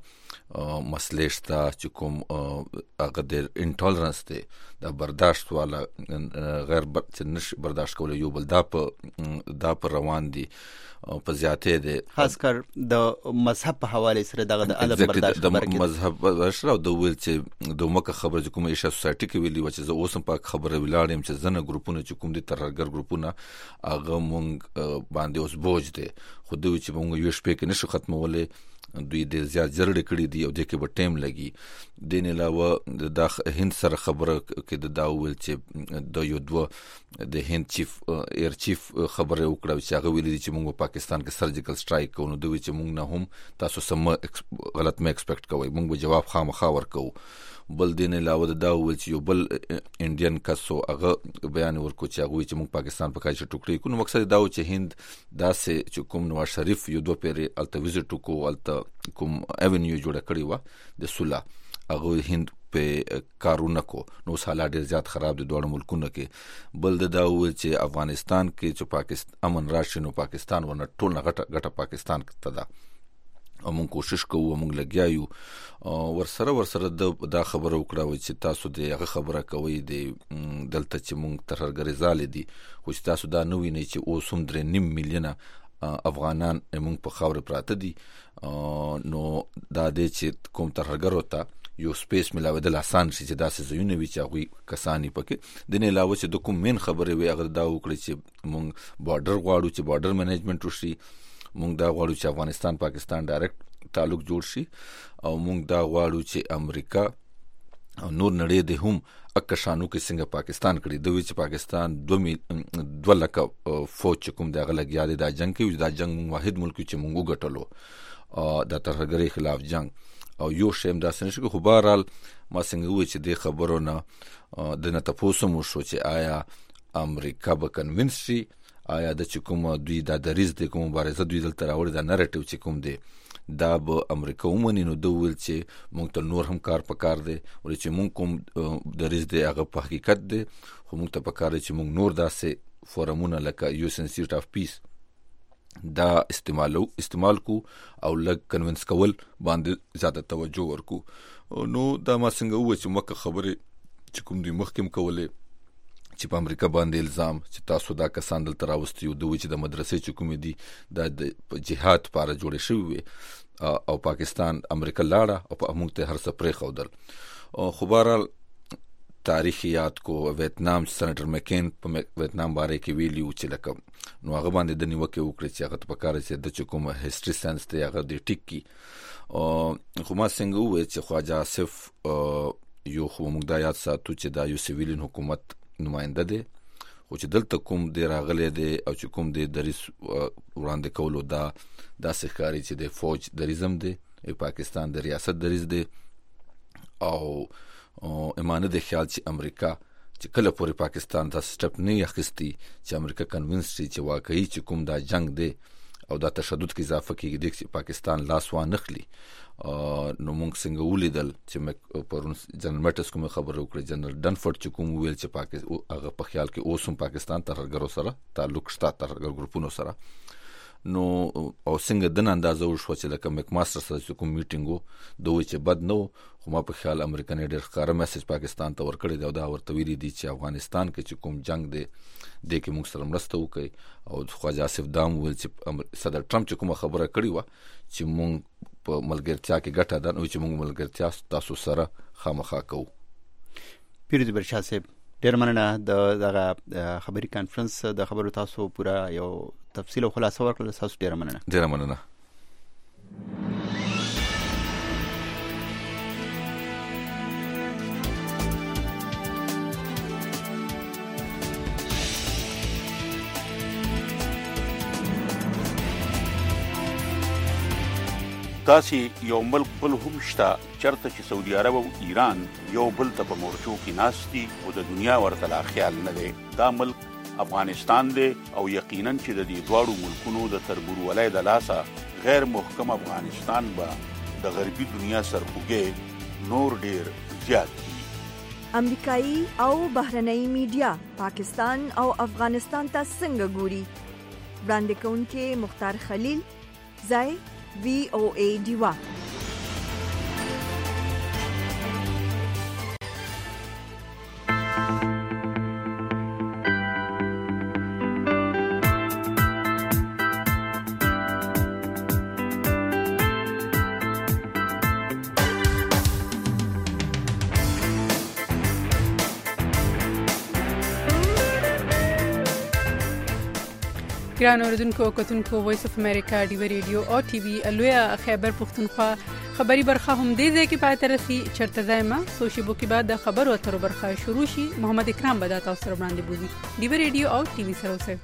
مسلې شته چې کوم هغه د انټالرنس دی د برداشت والا غیر نش برداشت کول یو بل دا په دا په روان دي په زیاتې دي خاص کر د مذهب په حواله سره دغه د ادب برداشت د مذهب اشرا د ویل چې د مکه خبره چې کوم ایشیا سوسایټي کې ویلي و چې زه اوسم په خبره ولاړم چې زنه ګروپونه چې کوم دي ترګر ګروپونه هغه مونږ باندې اوس بوج دي خو دوی چې مونږ یو شپه کې نشو ختمولې دوی د زیات جرړې کړې دي او د کې به ټیم لګي د نه علاوه د هند سره خبره کې د داول چې د یو دوه د هند چیف ایر چیف خبره وکړه چې هغه ویلي چې موږ پاکستان کې سرجیکل سټرایک کوو نو دوی چې موږ نه هم تاسو سم غلط مې ایکسپیکټ کوئ موږ به جواب خامخا ورکو بل دین علاوه د داول چې یو بل انډین کسو هغه بیان ورکو چې هغه چې موږ پاکستان په کاچ ټوکړي کو نو مقصد دا و چې هند داسې چې کوم نواز شریف یو دوه پیری الته وزټ کو الته کوم ایونیو جوړ کړی و د سولا هغه هند په کارونه کو نو حالات ډیر زیات خراب دي دوه ملکونو کې بل د داول چې افغانستان کې چې پاکستان امن راشي نو پاکستان ونه ټول غټه غټه پاکستان ته دا او موږ کوشش کوو موږ لګیا یو ورسره ورسره دا خبره وکړه چې تاسو د هغه خبره کوي د دلته چې موږ ترهګري زال دي خو تاسو دا نه وینئ چې اوس هم درې نیم میلیونه افغانان موږ په خاورې پراته دي نو دا دی چې کوم ترهګرو ته یو سپیس ملاودل آسان شي چې داسې ځایونه وي چې هغوی کسان یې پکې د نه علاوه چې د کوم مین خبرې وي هغه دا وکړي چې موږ بارډر غواړو چې بارډر مینجمنټ وشي موږ دا غواړو چې افغانستان پاکستان ډایرکټ تعلق جوړ شي او موږ دا غواړو چې امریکا او نور نړۍ د هم اکشانو کې څنګه پاکستان کړي دوی چې پاکستان دوه لکه فوج کوم د غلګیا د جنگ کې دا جنگ موږ واحد ملک چې موږ وګټلو د ترهګرۍ خلاف جنگ او یو شیم دا سنشي خو بهرحال ما څنګه وې چې د خبرو نه د نه تاسو مو شو چې آیا امریکا به کنوینس شي آیا د چې کوم دوی د دریز د کوم مبارزه دوی دلته راوړي د نریټیو چې کوم دی دا به امریکا ومني نو دوی ول چې موږ ته نور هم کار پکار دی ولې چې موږ کوم دریز دی هغه په حقیقت دی خو موږ ته پکار دی چې موږ نور داسې فورمونه لکه یو اس انسټیټیوټ اف پیس دا استعمالو استعمال کو او لګ کنوینس کول باندې زیاته توجه ورکو نو دا ما څنګه و چې مکه خبره چې کوم دی مخکم کوله چې په امریکا باندې الزام چې تاسو دا کسان دلته راوستي یو دوی چې د مدرسې چې کوم دي د جهاد لپاره جوړ شوی او پاکستان امریکا لاړه او په موږ ته هر څه پرې خودل خو بهرحال تاریخیات کو ویتنام سېنیټر مکین په ویتنام باره کې ویلیو چې لکه نو هغه باندې د نیوکه وکړي چې هغه په کار چې د کوم هیستوري ساينس ته هغه د ټیکی خو ما څنګه وې چې خواجه آصف یو خو موږ د یاد ساتو چې دا یو سیویلین حکومت نماینده دی خو چې دلته کوم دی راغلی دی او چې کوم دی دریس وړاندې کولو دا داسې ښکاري چې د فوج دریزم دی پاکستان د ریاست دریز دی او امانه د خیال چې امریکا چې کله پورې پاکستان دا سټپ نه اخیستی چې امریکا کنوینس شي چې واقعي چې کوم دا جنگ دی او دا تشدد کې اضافه کیږي چې پاکستان لاس وانخلي نو موږ څنګه ولیدل چې پرون جنرال میټس کوم خبر وکړي جنرال ډنفورد چې کوم ویل چې پاکستان هغه په خیال کې اوس هم پاکستان ترهګرو سره تعلق شته ترهګر ګروپونو سره نو او څنګه د اندازه وشو چې لکه مک ماستر سره کوم میټینګو دوی چې بد نو خو ما په خیال امریکا نه ډېر ښکاره میسج پاکستان ته ورکړی دی او دا ورته ویلي دي چې افغانستان کې چې کوم جنگ دی د کې موږ سره مرسته وکړي او خواجه آصف دام ویل چې صدر ټرمپ چې کوم خبره کړې و چې موږ په ملګرتیا کې ګټه ده نو چې موږ ملګرتیا تاسو سره خامخا کوو. پیروز برشا صاحب ډېر مننه د دغه خبري کانفرنس د خبرو تاسو پورا یو تفصیل او خلاصه ورکړل تاسو ډېر مننه. ډېر مننه. داسې یو ملک بل هم شته چرته چې سعودي عرب او ایران یو بل ته په مورچو کې ناستي او د دنیا ورته لا خیال نه دی. دا ملک افغانستان دی او یقینا چې د دې دواړو ملکونو د تربورولۍ د لاسه غیر محکم افغانستان به د غربي دنیا سرخوږی نور ډیر زیات دي. امریکایي او بهرنۍ میډیا پاکستان او افغانستان ته څنګه ګوري؟ وړاندې کوونکي مختار خلیل ځای وی او ای دیوا. ګران اوریدونکو کتونکو وایس اف امریکا ډیو ریډیو او ټي وي الویا خیبر پختونخوا خبری برخه هم دې ځای کې پاتې رسی چرته ځایما سوشي بو کې بعد د خبرو اترو برخه شروع شي. محمد اکرام به تاسو سره وړاندې بوزي ډیو ریډیو او ټي وي سره اوسه.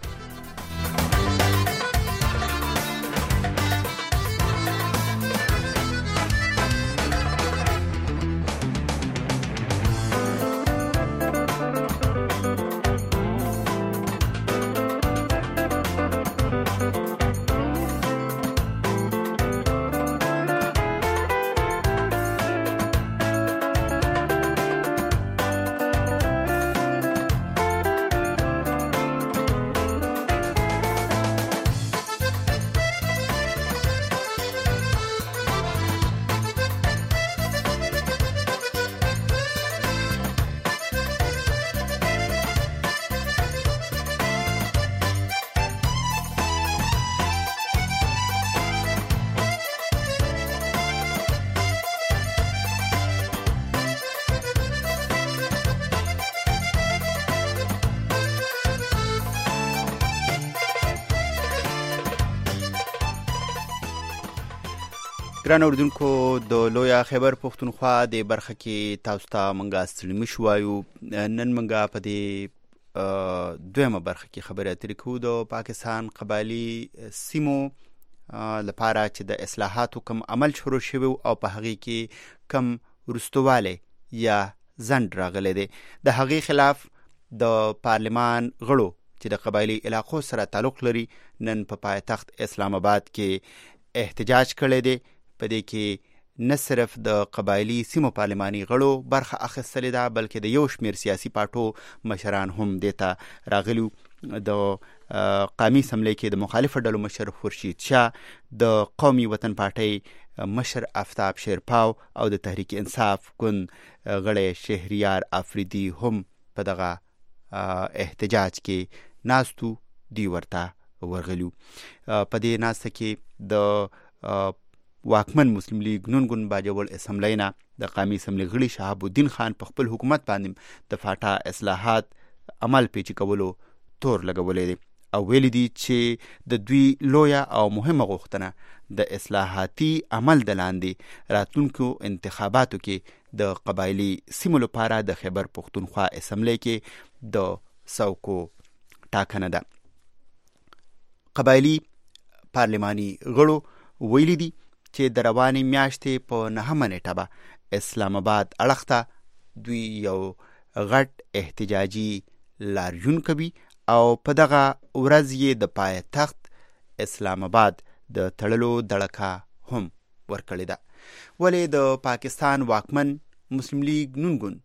ګران اوریدونکو د لویا خیبر پښتونخوا د برخه کې تاسو ته مونږه ستړي مشو وایو. نن مونږه په دې دویمه برخه کې خبرې اترې کوو د پاکستان قبایلی سیمو لپاره چې د اصلاحاتو کم عمل شروع شوی او په هغې کې کم وروستوالی یا ځنډ راغلی دی. د هغې خلاف د پارلمان غړو چې د قبایلی علاقو سره تعلق لري نن په پایتخت اسلام آباد کې احتجاج کړی دی. په دې کې نه صرف د قبایلی سیمو پارلماني غړو برخه اخیستلې ده بلکې د یو شمیر سیاسي پارټو مشران هم دې ته راغلي. د قومي اسمبلی کې د مخالفو ډلو مشر خورشید شاه، د قومي وطن پارټۍ مشر آفتاب شیرپاو او د تحریک انصاف ګوند غړی شهریار افریدي هم په دغه احتجاج کې ناستو دی ورته ورغلیو. په دې ناسته کې د واکمن مسلم لیگ نون ګوند باجوړ اسمبلی نه د قومي اسمبلی غړي شهاب الدین خان په خپل حکومت باندې د فاټا اصلاحات عمل پیچي کولو تور لګولې دي او ویلي دي چې د دوی لویه او مهمه غوښتنه د اصلاحاتي عمل د لاندې راتلونکو انتخاباتو کې د قبایلی سیمو لپاره د خیبر پښتونخوا اسمبلی کې د څوکو ټاکنه ده. قبایلی پارلماني غړو ویلي دي چې د روانې میاشتې په نهمه نیټه به اسلام آباد اړخ ته دوی یو غټ احتجاجي لاریون کوي او په دغه ورځ یې د پایتخت اسلام آباد د تړلو دړکه هم ورکړې ده. ولې د پاکستان واکمن مسلم لیگ نون ګوند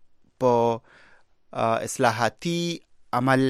په اصلاحاتي عمل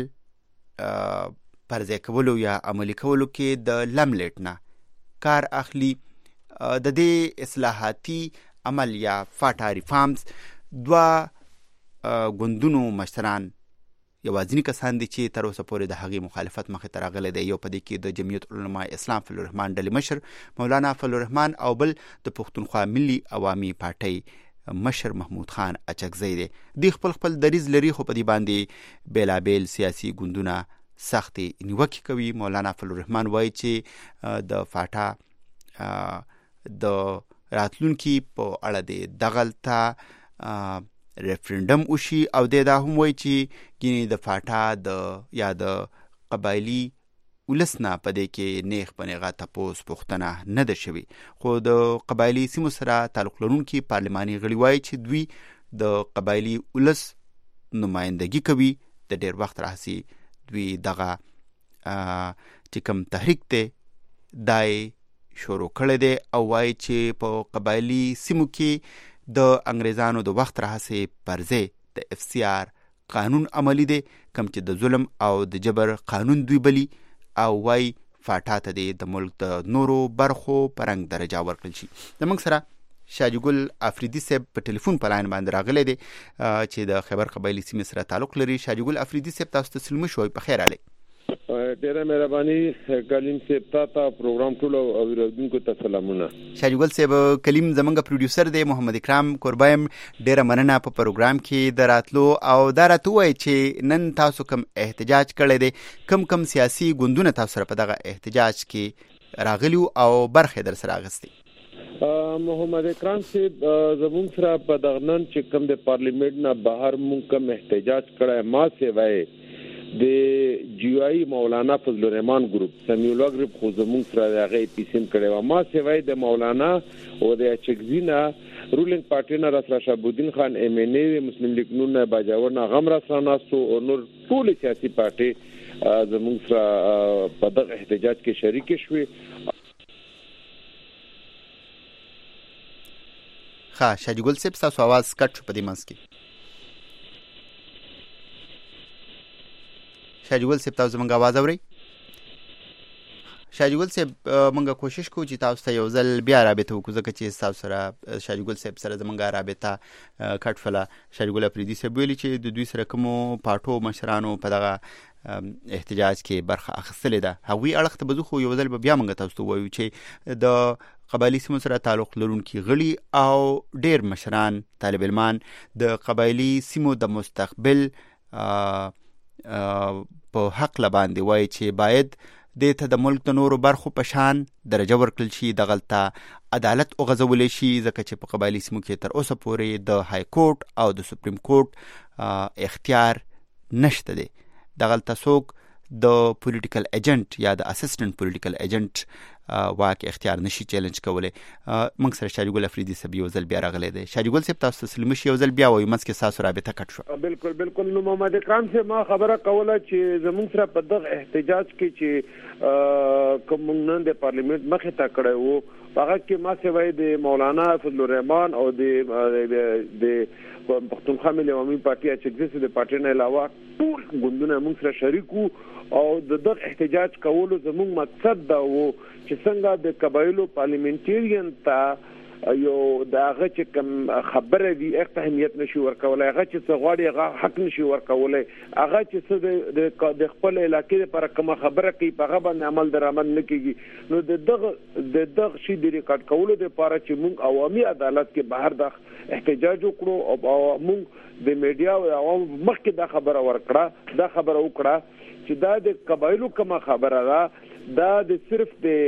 پرځای کولو یا عملي کولو کې د لملیټ نه کار اخلي. د دې اصلاحاتي عمل یا فاټا ریفارمز دوه ګوندونو مشران یوازینی کسان دي چې تر اوسه پورې د هغې مخالفت مخې ته راغلی دی. یو په دې کې د جمعیت علماء اسلام فضل الرحمن ډلې مشر مولانا فضل الرحمن او بل د پښتونخوا ملي عوامي پارټۍ مشر محمود خان اچکزی دی. دوی خپل خپل دریځ لري خو په دې باندې بیلابیل سیاسي ګوندونه سختې نیوکې کوي. مولانا فضل الرحمن وایي چې د فاټا د راتلونکي په اړه د دغلته ریفرنډم وشي او د دا هم وایي چې ګینې د فاټا د یا د قبایلی ولس نه په دې کې نیغ په نیغه تپوس پوښتنه نه ده شوې. خو د قبایلی سیمو سره تعلق لرونکي پارلماني غړي وایي چې دوی د قبایلی ولس نمایندګي کوي. د ډېر وخت راهیسې دوی دغه چې کوم تحریک دی دای شروع کړی دی او وایي چې په قبایلی سیمو کې د انګریزانو د وخت راهیسې پر ځای د اف سی آر قانون عملی دی کوم چې د ظلم او د جبر قانون دوی بلی او وایي فاټا ته د ملک د نورو برخو په رنګ درجه ورکړل شي. زموږ سره شاجي ګل افریدي صاحب په ټلیفون په لاین باندې راغلی دی چې د خیبر قبایلی سیمې سره تعلق لري. شاجي ګل افریدي صاحب تاسو ته سلام شوی په خیر علي. ډیره مهرباني کلیم صاحب تاسو پروګرام ټول او اوریدونکو ته سلامونه. شاجي ګل صاحب کلیم زمونږ پروډوسر دی محمد اکرام قربایم ډیره مننه په پروګرام کې دراتلو او دا راته وایي چې نن تاسو کوم احتجاج کړی دی کم کم سیاسي ګوندونه تاسو سره په دغه احتجاج کې راغلیو او برخه در سره اخیستي. محمد اکرام صاحب زمونږ سره په دغه نن چې کوم د پارلیمنت نه بهر مونږ کوم احتجاج کړی ما سیوای د جی آی مولانا فضل الرحمن ګروپ سمیولا ګروپ خو زموږ سره هغه پیسیم کړي و ما سیوای د مولانا او د چکزینا رولینګ پارټي نه راسره شهاب الدین خان ایم ان ای مسلم لیگ نون نه باجوړ نه غمرا ساناسو او نور ټول سیاسي پارټي زموږ سره په دغه احتجاج کې شریک شوي. ښه شاجي ګل صاحب تاسو आवाज کټ شو په دې منځ کې. شاجي ګل صاحب تاسو زموږ आवाज اورئ؟ شاجي ګل صاحب موږ کوشش کوو چې تاسو ته یو ځل بیا رابطه وکړو ځکه چې تاسو سره شاجي ګل صاحب سره زموږ رابطه کټ فله. شاجي ګل افریدي صاحب ویلي چې د دوی سره کومو پاټو مشرانو په دغه احتجاج کې برخه اخیستلې ده. هغوی اړخ ته به ځو خو یو ځل به بیا موږ تاسو ته ووایو چې د قبایلی سیمو سره تعلق لرونکي غړي او ډېر مشران طالب علمان د قبایلی سیمو د مستقبل په حق لباندې وایي چې باید دې ته د ملک د نورو برخو په شان درجه ورکړل شي، دغلته عدالت وغځولی شي، ځکه چې په قبایلي سیمو کې تر اوسه پورې د های کورټ او د سپریم کورټ اختیار نشته دی. دغلته څوک د پولیټیکل ایجنټ یا د اسسټنټ پولیټیکل ایجنټ واک اختیار نشي چیلنج کولی. موږ سره شاجي ګل افریدي صاحب یو ځل بیا راغلی دی. شاجي ګل صاحب تاسو تسلیم شي یو ځل بیا وایو منځ کې ستاسو رابطه کټ شوه. بالکل بالکل. نو محمد اکرام صاحب ما خبره کوله چې زموږ سره په دغه احتجاج کې چې کوم نن د پارلیمنت مخې ته کړی وو هغه کې ما سوای د مولانا فضل الرحمن او د د پښتونخوا ملي عوامي پارټي چې د پارټي نه علاوه ټول ګوندونه موږ سره شریک وو او د دغه احتجاج کولو زموږ مقصد دا وو چې څنګه د قبایلو پارلیمنټریان ته یو د هغه چې کوم خبره دی اخته اهمیت نشي ورکولای، هغه چې څه غواړي هغه حق نشي ورکولای، هغه چې څه د خپل علاقې لپاره کوم خبره کوي په هغه باندې عمل درآمد نه کیږي. نو د دغه د دغه شی د ریکارډ کولو لپاره چې موږ عوامي عدالت کې بهر د احتجاج وکړو او موږ د میډیا او عوام مخکې دا خبره ورکړه دا خبره وکړه چې دا د قبایلو کوم خبره ده، دا د صرف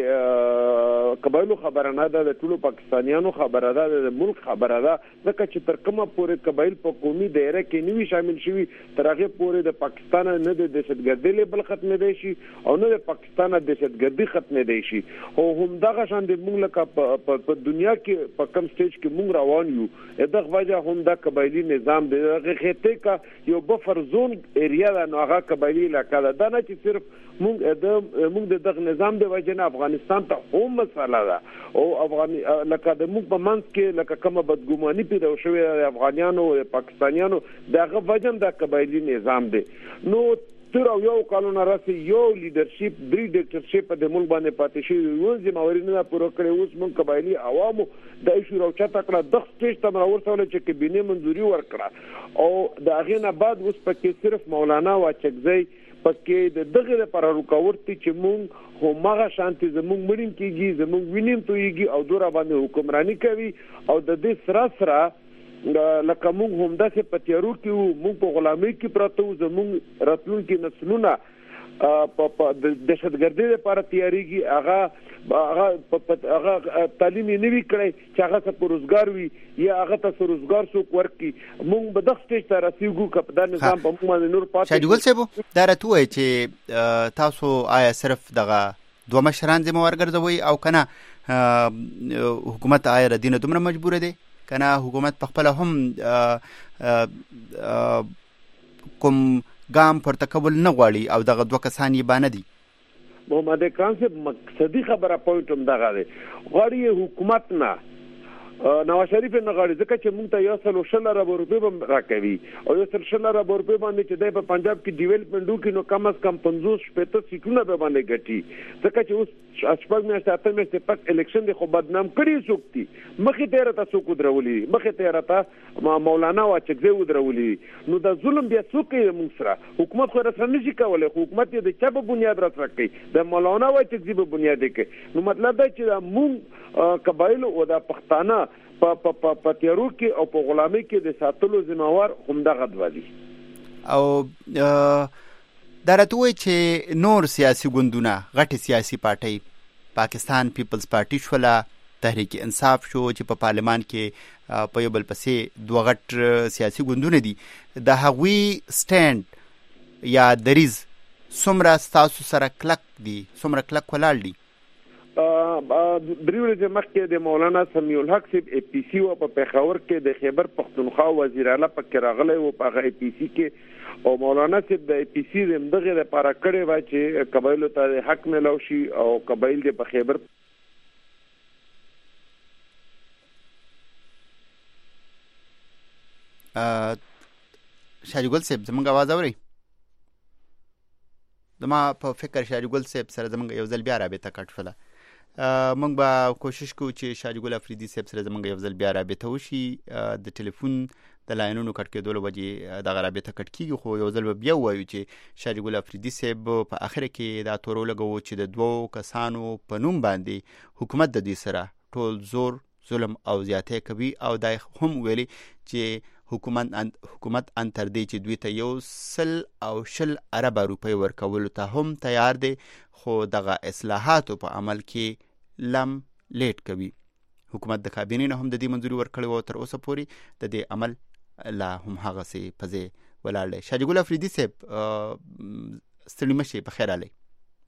د قبایلو خبره نه ده، د ټولو پاکستانیانو خبره ده، د ملک خبره ده، ځکه چې تر کومه پورې قبایل په قومي دایره کې نه وي شامل شوي تر هغه پورې د پاکستان نه د دهشتګردۍ لیبل ختمېدی شي او نه د پاکستان د دهشتګردي ختمېدی شي. او همدغه شان د موږ لکه په دنیا کې په کم سټیج کې موږ روان یو دغه وجه هم دا قبایلي نظام دی. دغه خطې کا یو بفر زون ایریا ده، نو هغه قبایلي علاقه ده، دا نه چې صرف موږ د موږ د دغه نظام د وجه نه افغانستان ته هم مسله ده او افغان لکه د موږ په منځ کې لکه کومه بدګماني پیدا شوې د افغانانو او پاکستانیانو دغه وجه د قبایلي نظام دی. نو تر یو کالونه راځي یو لیډرشپ درې ډیکټرشپ د ملک باندې پاتې شي، یو ځموري نه پوره کړی. اوس موږ قبایلي عوامو د ایشو راوچته کړه د سټیج تم راورسول چې کابینه منځوري ورکړه او د هغه نه بعد اوس پکې صرف مولانا واچکزی پکې د دغه لپاره رکاوټ چې مونږ همغه شانتي زمونږ مړین کېږي زمونږ وینیم تویږي او دورا باندې حکمرانی کوي او د دې سره سره لکه مونږ هم داسې په تیارو کې وو، مونږ په غلامۍ کې پراته وو، زمونږ راتلونکي نسلونه په دهشتګردۍ لپاره تیاریږي، هغه هغه هغه تعلیم یې نوي کړی چې هغه څه په روزګار وي یا هغه ته روزګار څوک ورکړي. مونږ به دغه سټیج ته رسیږو که دا نظام په موږ باندې نور پاتې. شاجي ګل صاحب دا راته وایي چې تاسو آیا صرف دغه دوه مشران ذمہوار ګرځوئ او کنه حکومت آیا ردینه دومره مجبوره دی کنه حکومت په خپل هم کوم ګام پورته کول نه غواړي او دغه دوه کسان یې باندې دي؟ محمد اکرام صاحب مقصدی خبره پوینټ هم دغه دی، غواړي حکومت نه نواز شریف نه غواړي ځکه چې موږ ته یو سل شل ارب روپۍ به راکوي او یو سل شل ارب روپۍ باندې چې دی په پنجاب کې ډیولپمنټ وکړي نو کم از کم پنځوس شپېته سیټونه به باندې ګټي، ځکه چې اوس شپږ میاشتې اته میاشتې پس الیکشن دی خو بدنام کړي څوک دي، مخې ته یې راته څوک ودرولي، مخې ته یې راته مولانا واچکزی ودرولي. نو دا ظلم بیا څوک کوي موږ سره؟ حکومت خو راسره نشي کولی، خو حکومت یې د چا په بنیاد راسره کوي؟ د مولانا واچکزی په بنیاد یې کوي. نو مطلب دا چې موږ قبایلو او د پښتانه په په په تیارو کې او په غلامۍ کې د ساتلو ذمہوار همدغه دوه دي. او دا راته وایي چې نور سیاسي ګوندونه غټې سیاسي پارټۍ پاکستان پیپلز پارټي شوله، تحریک انصاف شو چې په پارلمان کې په یو بل پسې دوه غټ سیاسي ګوندونه دي، د هغوی سټینډ یا دریز څومره ستاسو سره کلک دي، څومره کلک ولاړ دي؟ درې ورځې مخکې د مولانا سمیع الحق صاحب ای پی سی و په پېښور کې د خیبر پښتونخوا وزیر اعلی پکې راغلی و په هغه ای پی سی کې، او مولانا صاحب د ای پی سی د همدغې دپاره کړی وه چې قبایلو ته حق میلاو شي او قبایل د په خیبر شاجي ګل صاحب زموږ آواز اورئ؟ زما په فکر شاجي ګل صاحب سره زموږ یو ځل بیا رابطه کټ شوله. موږ به کوشش کوو چې شاجي ګل افریدي صاحب سره زموږ یو ځل بیا رابطه وشي. د ټلیفون د لاینونو کټ کېدو له وجې دغه رابطه کټ کېږي، خو یو ځل به بیا ووایو چې شاجي ګل افریدي صاحب په اخره کې دا تور ولګوو چې د دوو کسانو په نوم باندې حکومت د دې سره ټول زور ظلم او زیاتې کوي او دا هم ویلي چې حکومت حکومت ان تر دې چې دوی ته یو سل او شل اربه روپۍ ورکولو ته هم تیار دی، خو دغه اصلاحاتو په عمل کې لم لیټ کوي. حکومت د کابینې نه هم د دې منظوري ورکړې وه، تر اوسه پورې د دې عمل لا هم هغسې په ځای ولاړ دی. شاجي ګل افریدي صاحب ستړي مه شئ، په خیر راغلی.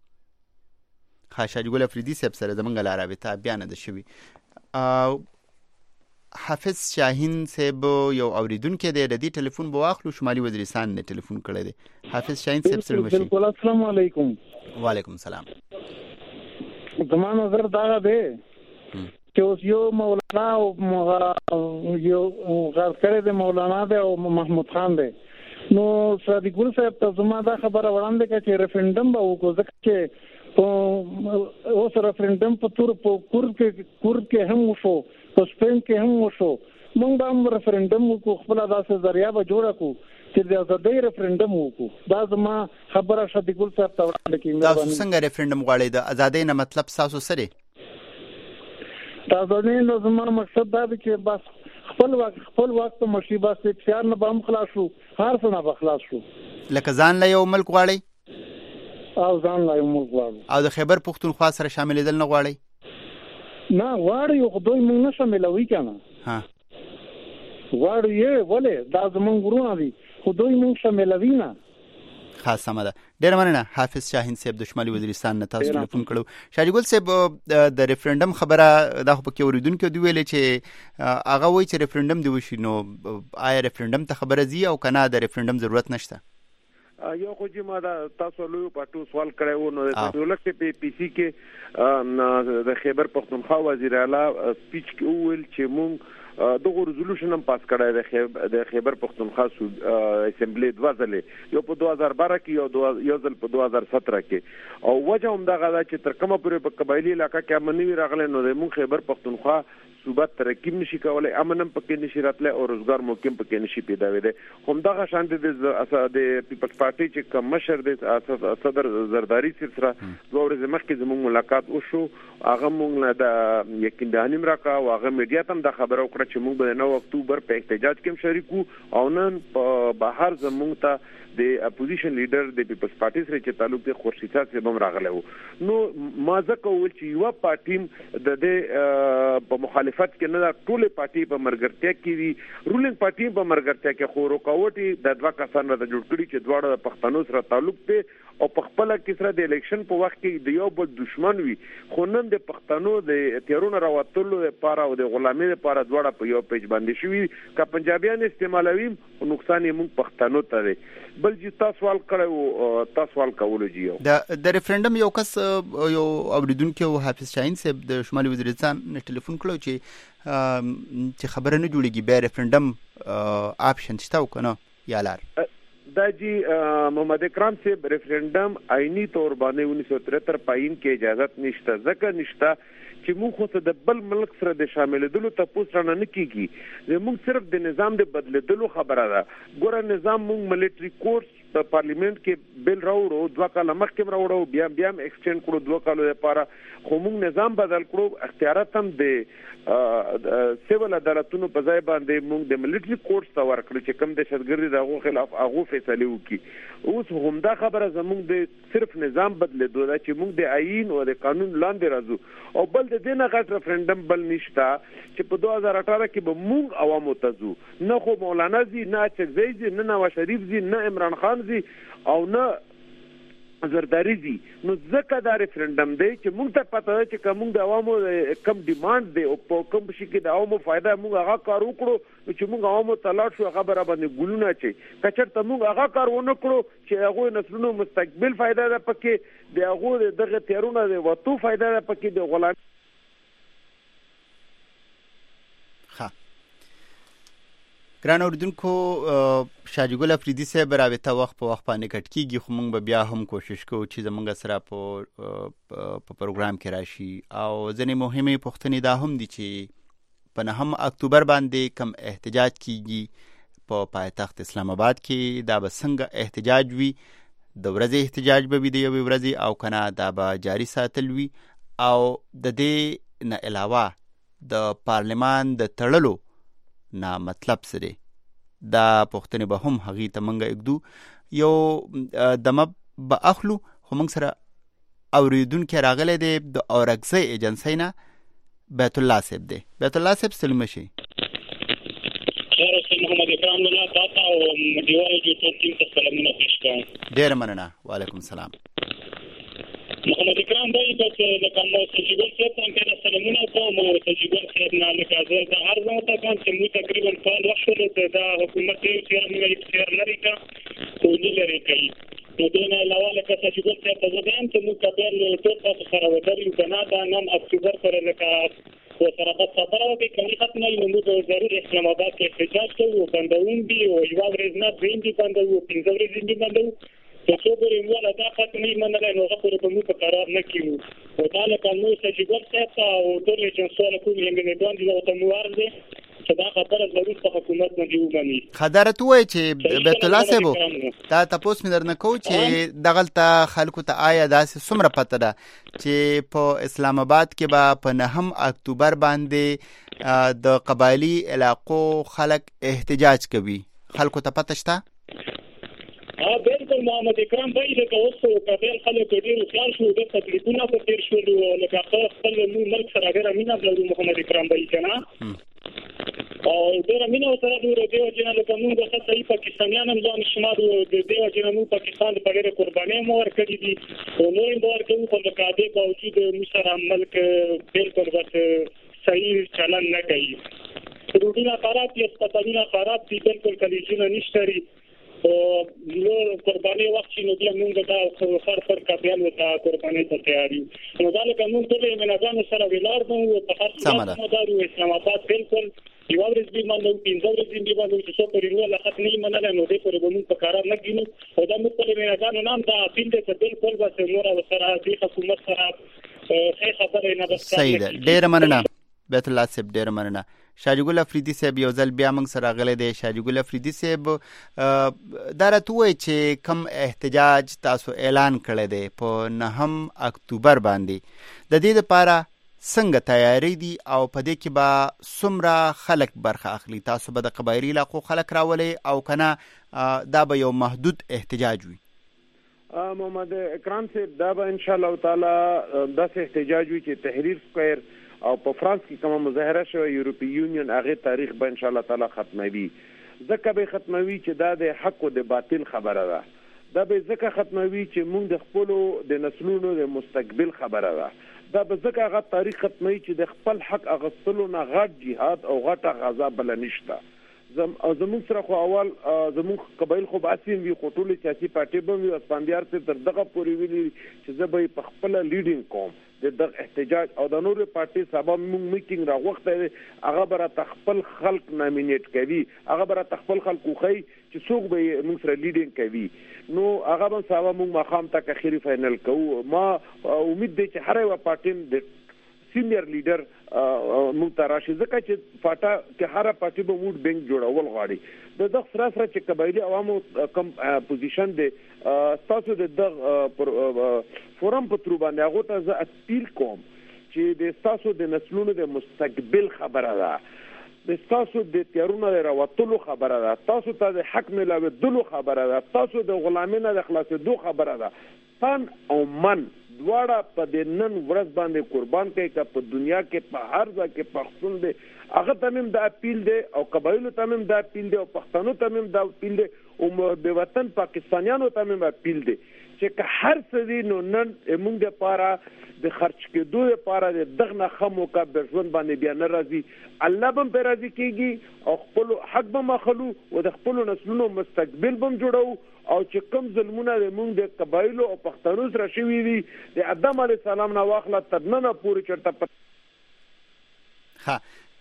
ښه، شاجي ګل افریدي صاحب سره زموږ لا رابطه بیا نه ده شوې. حافظ شاهین صاحب یو اوریدونکی دی، د دې ټلیفون به واخلو. شمالي وزیرستان نه ټلیفون کړی دی. حافظ شاهین صاحب ستړي مه شئ. بالکل، السلام علیکم. وعلیکم السلام. زما نظر دا دی چې اوس یو مولانا او یو غږ کړی دی، مولانا دی او محمود خان دی. نو صادق ګل صاحب ته زما دا خبره وړاندې کړه چې ریفرنډم به وکړو، ځکه چې اوس ریفرنډم په تور په کورد کې کورد کې هم وشو، په سپین کې هم وشو. موږ به هم ریفرنډم وکړو، خپله داسې ذریعه به جوړه کړو چې د ازادۍ ریفرنډم وکړو. دا زما خبره صادق ګل صاحب ته وړاندې کړم. تاسو څنګه ریفرنډم غواړئ؟ د ازادۍ نه مطلب ستاسو څه دی؟ د ازادۍ نه زما مقصد دا دی چې بس خپل واک خپل واک په مشي، بس اختیار نه به هم خلاص شو، هر څه نه به خلاص شو. لکه ځان له یو ملک غواړئ او ځان له یو ملک غواړو، او د خیبر پښتونخوا سره شاملېدل نه غواړئ؟ نه غواړو، خو دوی موږ نه شاملوي که نه. ها غواړو یې، ولې دا زموږ ورونه دي، خو دوی موږ شاملوي نه. ښه، سمه ده. ډېره مننه. حافظ شاهین صاحب د شمالي وزیرستان نه تاسو ټلیفون کړو. شاجي ګل صاحب د ریفرنډم خبره دا خو پکې اورېدونکي دوی ویلې چې هغه وایي چې ریفرنډم دې وشي، نو آیا ریفرنډم ته خبره ځي او که نه د ریفرنډم ضرورت نشته؟ یو خو چې ما دا تاسو لوی پټو سوال کړی و، نو د دولت په پی سی کې د خیبر پښتونخوا وزیر اعلی سپیچ کې وویل چې مونږ دغه ریزولوشن هم پاس کړی د خیبر پښتونخوا اسمبلی دوه ځلې، یو په دوه هزار باره کې یو ځل په دوه هزار ستره کې. او وجه همدغه ده چې تر کومه پورې په قبایلي علاقه کې امن نه وي راغلی، نو زموږ خیبر پښتونخوا صوبه ترقی نشي کولای، امن هم پکې نشي راتلی او روزګار موقع هم پکې نشي پیداویدی. همدغه شان د پیپلز پارټي چې کوم مشر دی صدر زرداری صاحب سره دوه ورځې مخکې زموږ ملاقات وشو، هغه موږ له د یقین دهاني راکړه او هغه میډیا ته هم دا خبره وکړه چې موږ به نو اکتوبر په احتجاج کې شریک وو. او نن په بهر زموږ ته د اپوزیشن لیډر د پیپلز پارټي سره چې تعلق دی خورشید صاحب سره هم راغلی وو. نو ما ځکه وویل چې یوه پارټي د دې په مخالفت کې نه ده، ټولې پارټي په ملګرتیا کې دي، رولینګ پارټي په ملګرتیا کې، خو رکاوټ یې د دوه کسانو نه جوړ کړي چې دواړه د پښتنو سره تعلق دی او په خپله کې سره د الیکشن په وخت کې د یو بل دشمن وي. خو نن د پښتنو د تیارونو راوتلو لپاره او د غلامۍ لپاره دواړه په یو پیج باندې شوي، که پنجابیان استعمالوي نقصان یې موږ پښتنو ته دی. بل چې تاسو سوال کړی و، تاسو سوال کولو جی د ریفرنډم یو کس یو اوریدونکی و حافظ شاهین صاحب د شمالي وزیرستان نه ټلیفون کړو چې چې خبره نه جوړېږي، بیا ریفرنډم آپشن شته او که نه یا لار؟ دا جی محمد اکرام صاحب ریفرنډم آئینی طور باندې انیس سو ترہتر پاین کې اجازت نشته، ځکه نشته چې موږ خو د بل ملک سره د شاملېدلو تپوس رانه نه کېږي، موږ صرف د نظام د بدلېدلو خبره ده. ګوره نظام موږ ملیټري کورس په پارلیمنت کې بل راوړو، دوه کاله مخکې راوړو، بیا بیا هم ایکسټینډ کړو دوه کالو لپاره، خو موږ نظام بدل کړو. اختیارات هم د سیول عدالتونو په ځای باندې موږ د ملیټري کورس ته ورکړو چې کوم دهشتګردي د هغو خلاف هغو فیصلې وکړي. اوس همدا خبره زموږ د صرف نظام بدلېدو ده چې موږ د آئین او د قانون لاندې راځو. او بل د دې نه غټ ریفرنډم بل نشته چې په دوه هزار اټھارہ کې به موږ عوامو ته ځو، نه خو مولانا ځي، نه اچکزی ځي، نه نواز شریف ځي، نه عمران خان ځي او نه زرداری ځي. نو ځکه دا ریفرنډم دی چې موږ ته پته ده چې که موږ د عوامو کم ډیمانډ دی او په کوم شي کې د عوامو فایده موږ هغه کار وکړو، نو چې موږ عوامو ته لاړ شو هغه به راباندې ګلونه اچوي. که چېرته موږ هغه کار ونه کړو چې هغوی نسلونو مستقبل فایده ده پکې، د هغو دغه تیارونه د وتو فایده ده پکې، د غلام ګران اوریدونکو، شاجي ګل افریدي صاحب رابطه وخت په وخت باندې کټ کېږي، خو موږ به بیا هم کوشش کوو چې زموږ سره په په پروګرام کې راشي. او ځینې مهمې پوښتنې دا هم دي چې په نهم اکتوبر باندې کم احتجاج کېږي په پایتخت اسلام آباد کې، دا به څنګه احتجاج وي؟ د ورځې احتجاج به وي د یوې ورځې او که نه دا به جاري ساتل وي؟ او د دې نه علاوه د پارلمان د تړلو نه مطلب څه دی؟ دا پوښتنې به هم هغې ته موږ اږدو. یو دمه به اخلو خو موږ سره اورېدونکی راغلی دی د اورکزۍ ایجنسۍ نه بیت الله صاحب دی. بیت الله صاحب سلمه شي. محمد اکرام الله تاسو او دیوال جو ټیم ته سلامونه پېښ کوم. ډېر مننه. وعلیکم السلام. محمد اکرام بھائی بس د کوم سجیګل صاحب څنګه سلامونه کوم او سجیګل صاحب نه لکه د هر ځای ته کوم چې موږ تقریبا په وخت د حکومت یې چې موږ اختیار لري کا ټول لري کوي. نو دونه علاوه لکه سجیګل صاحب ته ځم چې موږ کبیر ټول تاسو سره ودرې کنه دا نن اکتوبر سره لکه و سره د خبرو کې کومې ختمه یو موږ ضروري اسلام آباد کې احتجاج کوو بندون دی او یو ورځ نه دریم دی بندو پنځه ورځې دی بندو چې څو پرې موږ دا ختمه مننه نو غوړو په موږ قرار نه کیو او دا له قانون سجیګل صاحب او ټول جنسوال کوم یې نه باندې او ته موارد چې دا خبره ضروري په حکومت نه دی ومني. خدارت وای چې بیت الله صاحب دا تاسو مې درنه کو چې دغلته خلکو ته آیا داسې څومره پته ده چې په اسلام آباد کې به په نهم اکتوبر باندې د قبایلی علاقو خلک احتجاج کوي؟ خلکو ته پته شته؟ ها بالکل محمد اکرام بھائی لکه اوس قبایل خلک ډېر خیال شو د تکلیفونو په تیر شو لکه خپل نو ملک سره غیر امینه بلو محمد اکرام بھائی کنه او ډېر امینه سره د دیو جن له کوم د صحیح پاکستانیان هم ځان شمار د دیو جن مو پاکستان په ډېر قرباني مو ورکړي دي او نو یې باور کوي په کاده باوجود مشر ملک بالکل ورته صحیح چلن نه کوي. روډونه خراب دي، هسپتالونه خراب دي، بالکل کلیجونه نشته او نو قرباني وخت چې نو بیا موږ دا خر خر کابل وتا قرباني ته تیاری نو دا له کوم ټول منځانو سره ویلار مو په هر څه مدارو اسلام آباد بالکل یو ورځ دی باندې پنځه ورځې دی باندې چې څو پرې نو لخت نه مننه نو دې پرې موږ په قرار نه کینو او دا موږ په منځانو نام دا اپیل دې بالکل بس نور او سره د حکومت سره څه خبره نه بس صحیح ده. ډېر مننه بیت الله صاحب، ډېر مننه. شاجګل افریدي صاحب یو ځل بیا موږ سره غلې دی. شاجګل افریدي صاحب دا راته وایي چې کم احتجاج تاسو اعلان کړی دی په نهم اکتوبر باندې، د دې لپاره څنګه تیاری دي او په دې کې به څومره خلک برخه اخلي؟ تاسو به د قبایلي علاقو خلک راولئ او کنه دا به یو محدود احتجاج وي؟ محمد اکرام صاحب دا به ان شاء الله تعالی داسې احتجاج وي چې تحریر سکویر او په فرانس کې کومه مظاهره شوه یورپی یونین هغه تاریخ به ان شاء الله تعالی ختموي. ځکه به ختموي چې دا د حق او د باطل خبره ده. دا به ځکه ختموي چې موږ د خپلو د نسلونو د مستقبل خبره ده. دا به ځکه هغه تاریخ ختموي چې د خپل حق اغوستلو نه غټ جهاد او غټه غزا بل نشته. زم او زموږ سره خو اول زموږ قبایل خو باسیم وی خټول سیاسي پارټي به وي اسپاندیار ته تر دغه پوري ویلي چې زه به په خپل لیډینګ کوم د دغه احتجاج او د نورو پارټي سبا موږ میټینګ راغوښته هغه بر خپل خلک نامینیټ کوي، هغه بر خپل خلک خو چې څوک به موږ سره لیډینګ کوي نو هغه به سبا موږ مخام تک اخیری فائنل کوو. ما امید دی چې هر یو پارټي د سینیئر لیډر موږ ته راشي ځکه چې فاټا کې هر پارټي به موډ بینک جوړول غواړي. د دغه سره سره چې قبایلی عوامو کم پوزیشن دی تاسو د دغه فورم په تر باندې هغه ته زه اپیل کوم چې د تاسو د نسلونو د مستقبل خبره ده، د تاسو د تیارونو راوتلو خبره ده، تاسو ته د حق ملاوېدلو خبره ده، تاسو د غلامۍ نه د خلاصېدو خبره ده. تن او من دواړه په د نن ورځ باندې قربان کوي که په دنیا کې په هر ځای کې پښتون دی هغه ته هم دا اپیل دی او قبایلو ته هم دا اپیل دی او پښتنو ته هم دا اپیل دی او د وطن پاکستانیانو ته هم اپیل دی چې که هر څه دی نو نن موږ لپاره د خرچ کېدو لپاره د دغه خمو کا برژوند باندې بیا نه راځي، الله به په راضي کېږي او خپل حق به مخلو او د خپل نسلونو مستقبل به جوړو او چې کوم ظلمونه موږ د قبایلو او پښتنو سره شوي دي د آدم علیه السلام نه واخله تر نن پورې چرته. ها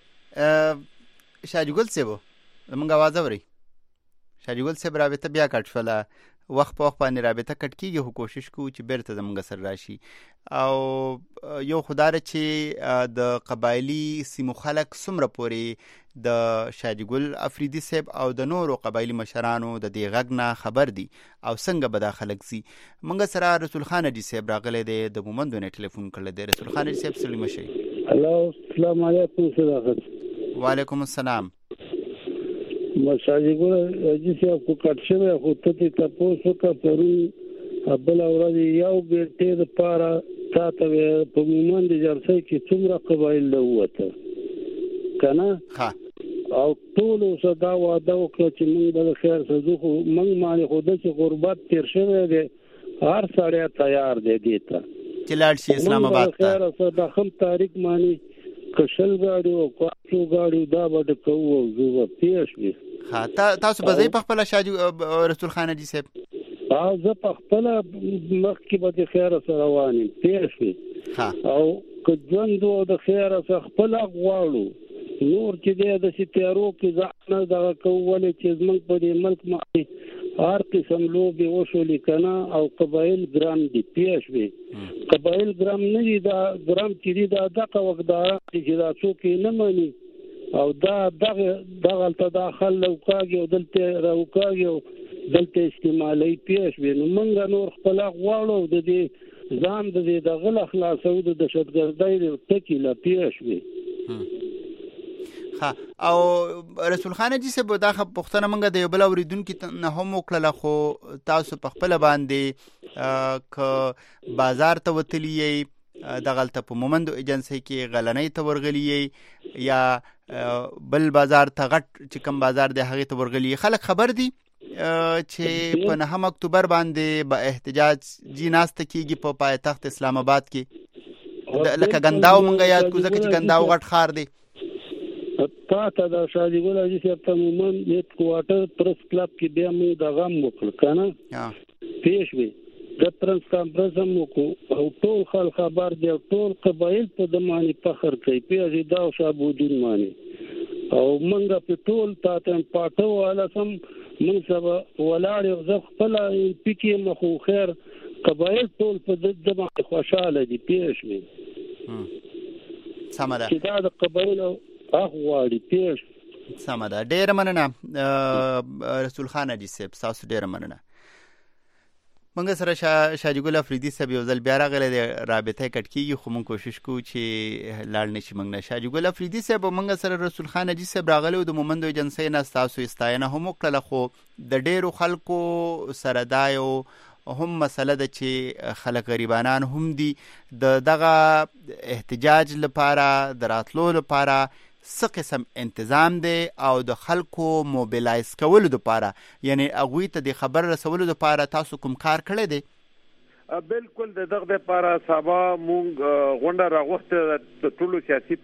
شاجګل صاحب موږ आवाज اوري. شاجګل صاحب رابطه بیا کټ شوله، وخت په وخت باندې رابطه کټ کیږي خو کوشش کوو چې بیرته زموږ سره راشي. او یو خدای چې د قبایلی سیمو خلک څومره پورې د شاجګل افریدي صاحب او د نورو قبایلی مشرانو د دې غږ نه خبر دي او څنګه به دا خلک سي. موږ سره رسول خان اجي صاحب راغلی دی د مومندو نه ټلیفون کړل دی. رسول خان اجي صاحب سلام شي. هلو السلام علیکم صداقت. وعلیکم السلام. مشاجي ګور چې څه کو کټ شوی خو ته تاسو کا پرون بل اوراد یو ګټه د پاره تاسو په مومن د جرسي کې څومره قبایل له وته کنه ها او ټول صدا واده وکړه چې موږ به خیر سزو خو موږ باندې خو د چې غربت تیر شوی دی هر سړی تیار دی دیتا چې لاړ شي اسلام آباد ته خیر صدا خپل تاریخ باندې کشل غاړي او کوڅو غاړي دا به کوو زو پیښ وي. ها تاسو به زی په خپل شاجي رسول خان جی صاحب ها زه په خپل مخ کې به خیر سره روانم پیښ وي. ها او که ژوند د خیر سره خپل غواړو نور چې د ستیارو کې ځان دغه کول چې زمنګ په دې ملک باندې هر قسم لوبي وشول کنا او قبایل ګرام دي پیښ وي. قبایل ګرام نه دي دا ګرام چې دي دا دغه وګدار چې دا څوک نه مانی او دا دغه دغه ته داخل لوکاږي او دلته راوکاږي او دلته استعمالي پیښ وي. نو موږ نور خپل غواړو د دې ځان د دې د غل اخلاص او د دهشتګردۍ ټکی لا پیښ وي. ها او رسول خان جی سے به دا پښتنه منګه د یو بل اوریدونکو نه هم وکړه خو تاسو په خپل باندې ک بازار ته وتلی د غلطه په مومندو ایجنسی کې غلنۍ ته ورغلی یا بل بازار ته غټ چې کوم بازار دی هغه ته ورغلی خلک خبر دي چې په نهم اکتوبر باندې به احتجاج جی ناست کیږي په پایتخت اسلام آباد کې لکه ګنداو منګه یاد کو ځکه چې ګنداو غټ خار دی تا ته د شادي ګول اجي چې په مومن یک کوارټر پرس کلب کې بیا موږ د غم وکړ کنه پیښ وي د پرنس کانفرنس مو کو او ټول خلک خبر دی ټول قبایل په دمانه فخر کوي پیږي دا شابودین معنی او موږ په ټول تاسو پټو ولا سم موږ سبا ولاړ یو ځخ خپل پکې مخو خیر قبایل ټول په دمه خوشاله دي پیښ وي. سمره چې دا د قبایل اخوالي پیش سمدا ډیر مننه رسول خان جی صاحب تاسو ډیر مننه. منګه سره شاجي ګل افریدي صاحب یو ځل بیا راغله د رابطه کټ کیږي خو مونږ کوشش کوو چې لاړ نشي. منګه شاجي ګل افریدي صاحب منګه سره رسول خان جی صاحب راغله د مومندو ایجنسی نه تاسو استاینه هم وکړه خو د ډیرو خلکو سره دایو هم مسله ده چې خلک غریبانان هم دي د دغه احتجاج لپاره دراتلو لپاره څه قسم انتظام دی او د خلکو موبیلایز کولو لپاره یعنی هغوی ته د خبر رسولو لپاره تاسو کوم کار کړی دی؟ بالکل د دغه لپاره سبا مونږ غونډه راغوښته د ټولو سیاسي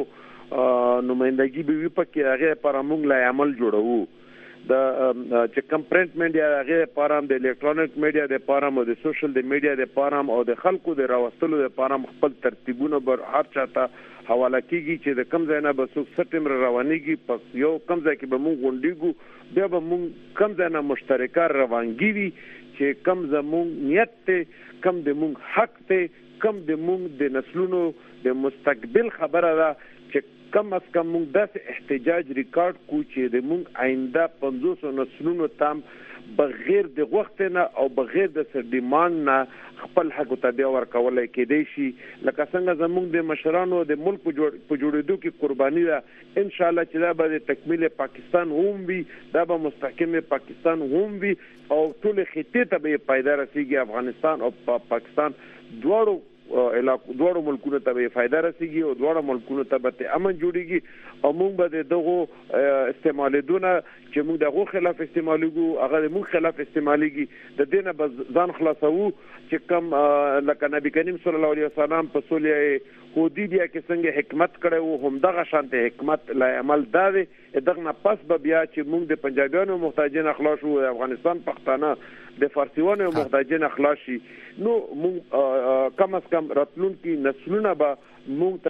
پارټو نمائندګي به وي پکې هغه لپاره مونږ لا عمل جوړو د چې کم پرنٹ میډیا هغه لپاره د الکترونیک میډیا د لپاره او د سوشل د میډیا د لپاره او د خلکو د راوستلو لپاره خپل ترتیبونه بر هر چاته حواله کیږي چې د کم ځای نه به څوک سپتمبر روانيږي په یو کم ځای کې به مونږ غونډیږو بیا به مونږ کم ځای نه مشترکه روانګي وي چې کم زمونږ نیت ته کم د مونږ حق ته کم د مونږ د نسلونو د مستقبل خبره ده چې کم از کم مونږ داسې احتجاج ریکارډ کو چې د مونږ آینده پنځوس نسلونو تام بغیر د وخت نه او بغیر د سردمان نه خپل حق ته بیا ورکولای کېدای شي لکه څنګه زموږ د مشرانو د ملک په جوړېدو کې قرباني ده ان شاء الله چې دا به تکمیل پاکستان هم وي دا به مستحکم پاکستان هم وي او ټول خطې ته به فائدہ رسیږي افغانستان او پاکستان دواړو علاقو دواړو ملکونو ته به فائدہ رسیږي او دواړو ملکونو ته به امن جوړيږي او موږ به دغه استعمالونه چې موږ دغه خلاف استعمالوګو هغه موږ خلاف استعماليږي د دینه به ځان خلاصو چې کوم لکه نبی کریم صلی الله علیه وسلم په صلح حدیبیه کې څنګه حکمت کړو هم دغه شانته حکمت لا عمل دا دغه نه پس به بیا چې موږ د پنجابیانو محتاجین اخلاص او افغانستان پښتانه د فارسیوانو محتاجین اخلاص شي نو موږ کم از کم راتلونکي نسلونه به موږ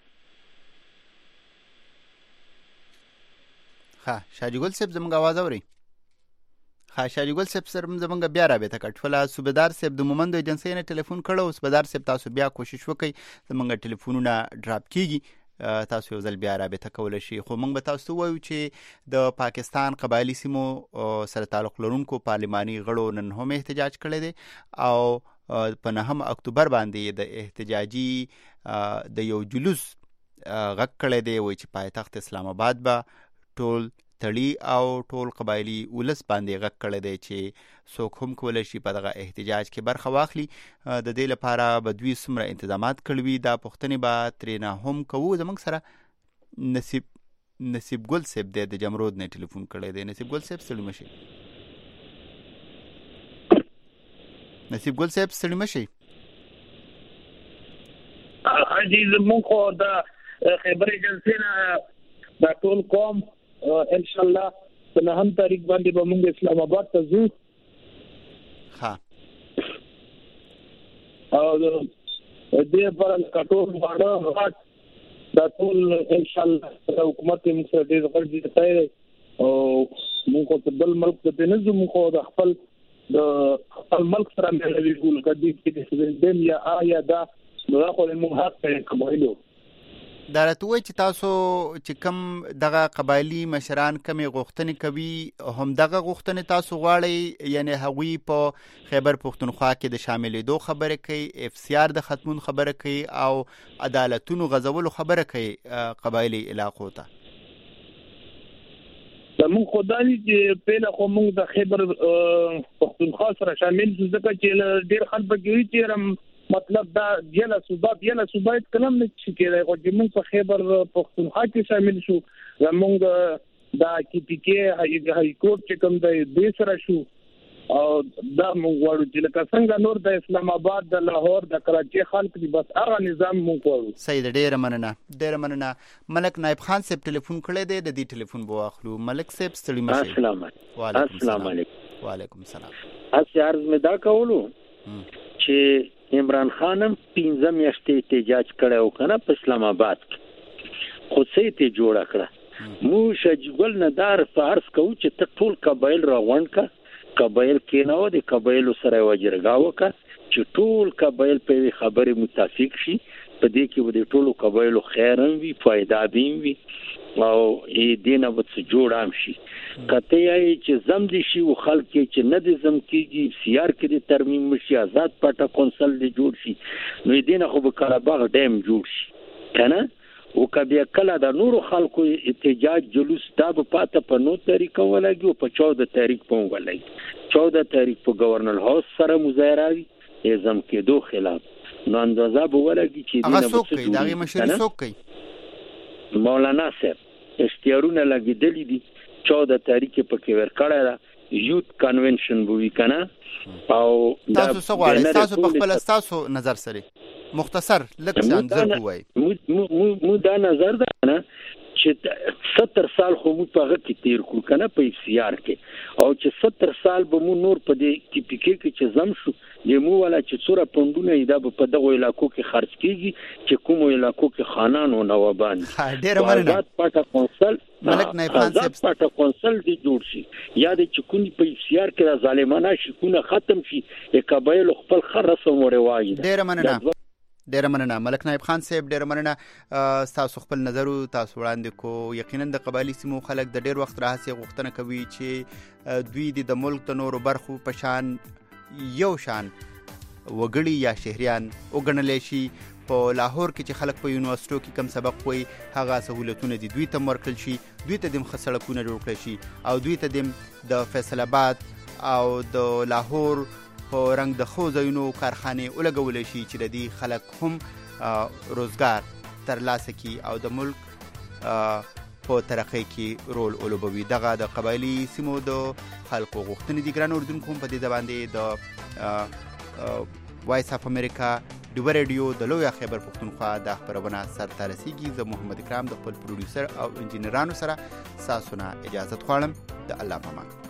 ها شاجي ګل صاحب زموږ आवाज اوري ها شاجي ګل صاحب سره زموږ بیا رابطه کټوله صوبیدار صاحب د مومندو ایجنسی نه ټلیفون کړو صوبیدار صاحب تاسو بیا کوشش وکړئ زموږ ټلیفونونه ډراپ کیږي تاسو یو ځل بیا رابطه کولای شي خو موږ به تاسو وایو چې د پاکستان قبایلی سیمو سره تعلق لرونکو پارلماني غړو نن هم احتجاج کړی دی او په نهم اکتوبر باندې د احتجاجي د یو جلوس غږ کړی دی وایي چې پایتخت اسلام آباد به ټول تړي او ټول قبایلي ولس باندې غږ کړی دی چې څوک هم کولی شي په دغه احتجاج کې برخه واخلي. د دې لپاره به دوی څومره انتظامات کړي وي دا پوښتنې به ترېنه هم کوو. زموږ سره نصیب نصیب ګل صاحب دی د جمرود نه ټلیفون کړی دی. نصیب ګل صاحب ستړي مه شئ. نصیب ګل صاحب ستړي مه شئ. حاجی زموږ خو د خیبر ایجنسۍ نه دا ټول قوم ان شاء الله په نهم تاریخ باندې به موږ اسلام آباد ته ځو. ها او دې پر کټور باندې دا ټول ان شاء الله حکومت موږ سره ډېر غږ دی او موږ په بل ملک ته نه ځو. موږ د خپل د خپل ملک سره ملي ګول کدي چې د دې یا آیا دا نو خو موږ حق ته کومایلو. دا راته وایي چې تاسو چې کوم دغه قبایلي مشران کمې غوښتنې کوي همدغه غوښتنې تاسو غواړئ، یعنی هغوی په خیبر پښتونخوا کې د شاملېدو خبره کوي، اف سی آر د ختمون خبره کوي او عدالتونو غځولو خبره کوي قبایلي علاقو ته. زموږ خو دا دي چې پهله خو موږ د خیبر پښتونخوا سره شامل شو ځکه چې ډېر خلک پکې چې مطلب دا یله صوبه یله صوبه کلم نه چې کېږي خو چې موږ په خیبر پښتونخوا کې شامل شو. زموږ دا کی پی کې هاي کورټ چې کوم دی د سره شو او دا موږ وړو چې لکه څنګه نور د اسلام آباد د لاهور د کراچي خلک دي بس هغه نظام موږ وړو. صحیح ډېر مننه ډېر مننه. ملک نایب خان صاحب ټلیفون کړی دی، د دې ټلیفون به واخلو. ملک صاحب ستړي مه شئ. السلام علیکم. السلام علیکم. وعلیکم السلام. اس عرض مې دا کولو چې عمران خانم پنځه میاشتې احتجاج کړو کنه په اسلام آباد کې، خو څه ته جوړ کړه مو شجګل ندار فارس کو چې ته ټول قبایل راغونډ کا قبایل کې نو د قبایل سره وجرګاو کا چې ټول قبایل په خبره متفق شي، په دې کې د ټولو قبایل خیرم وي فائدہ بیم وي او دې دینه وڅ جوړام شي. کته یې چې زم دي شي او خلک چې نه دي زم کېږي سیار کې د ترمیم مشي آزاد پټه کونسل دی جوړ شي نو دینه خو به کاراباغ ډیم جوړ شي کنه. او کبه کله د نورو خلکو احتجاج جلوس دا په پاته په نو طریقو ولګي او په چودہ تاریخ په ولګي چودہ تاریخ په گورنر هاوس سره مظاهره وي زم کې دوه خلاف نو اندازه به ولګي چې دینه څوک کوي دغه مشر څوک کوي. مولانا صاحب اشتیارونه لګیدلې دي چودہ تاریخ په کې ورکړه دا یوت کنونشن بوي کنه. او تاسو څه غواړئ تاسو په خپل تاسو نظر سره مختصر لکه څنګه کوی مو مو دا نظر ده نه چې ستر سال خو مو په غږ کې تیر کړ کنه په اف سی آر کې او چې ستر سال به مو نور په دې کې پکې کې چې زم شو یمو ولا چې څوره پوندونه دا په دغه علاقو کې خرج کیږي چې کوم علاقو کې خانان او نوابان ډېر مننه. پټه کونسل ملک نایب خان صاحب پټه کونسل دی جوړ شي یا د چکونی په اف سی آر کې ظالمانه شکونه ختم شي د قبایل خپل خرسم او رواج. ډېر مننه ډېر مننه ملک نایب خان صاحب ډېر مننه. تاسو خپل نظر تاسو وړاندې کو. یقینا د قبایلی سیمو خلک د ډېر وخت راهسي غوښتنه کوي چې دوی د ملک د نورو برخو په شان یو شان وګړي یا شهريان وګڼل شي. په لاهور کې چې خلک په یونیورسيټو کې کم سبق وایي هغه سہولتونه دي دوی ته ورکړل شي، دوی ته د سړکونه جوړ کړل شي او دوی ته د فیصل آباد او د لاهور په رنګ د خو ځایونو کارخانې ولګول شي چې د دې خلک هم روزګار ترلاسه کړي او د ملک په ترقۍ کې رول ولوبوي. دغه د قبایلی سیمو د خلکو غوښتنې دي. ګران اردوونکو هم په دې باندې د وایس اف امریکا ډیو ریډیو د لوی خیبر پښتونخوا د خبرونه سرته رسیږي. زه محمد اکرام د خپل پروډوسر او انجینرانو سره تاسو نه اجازه غواړم. د الله پامان.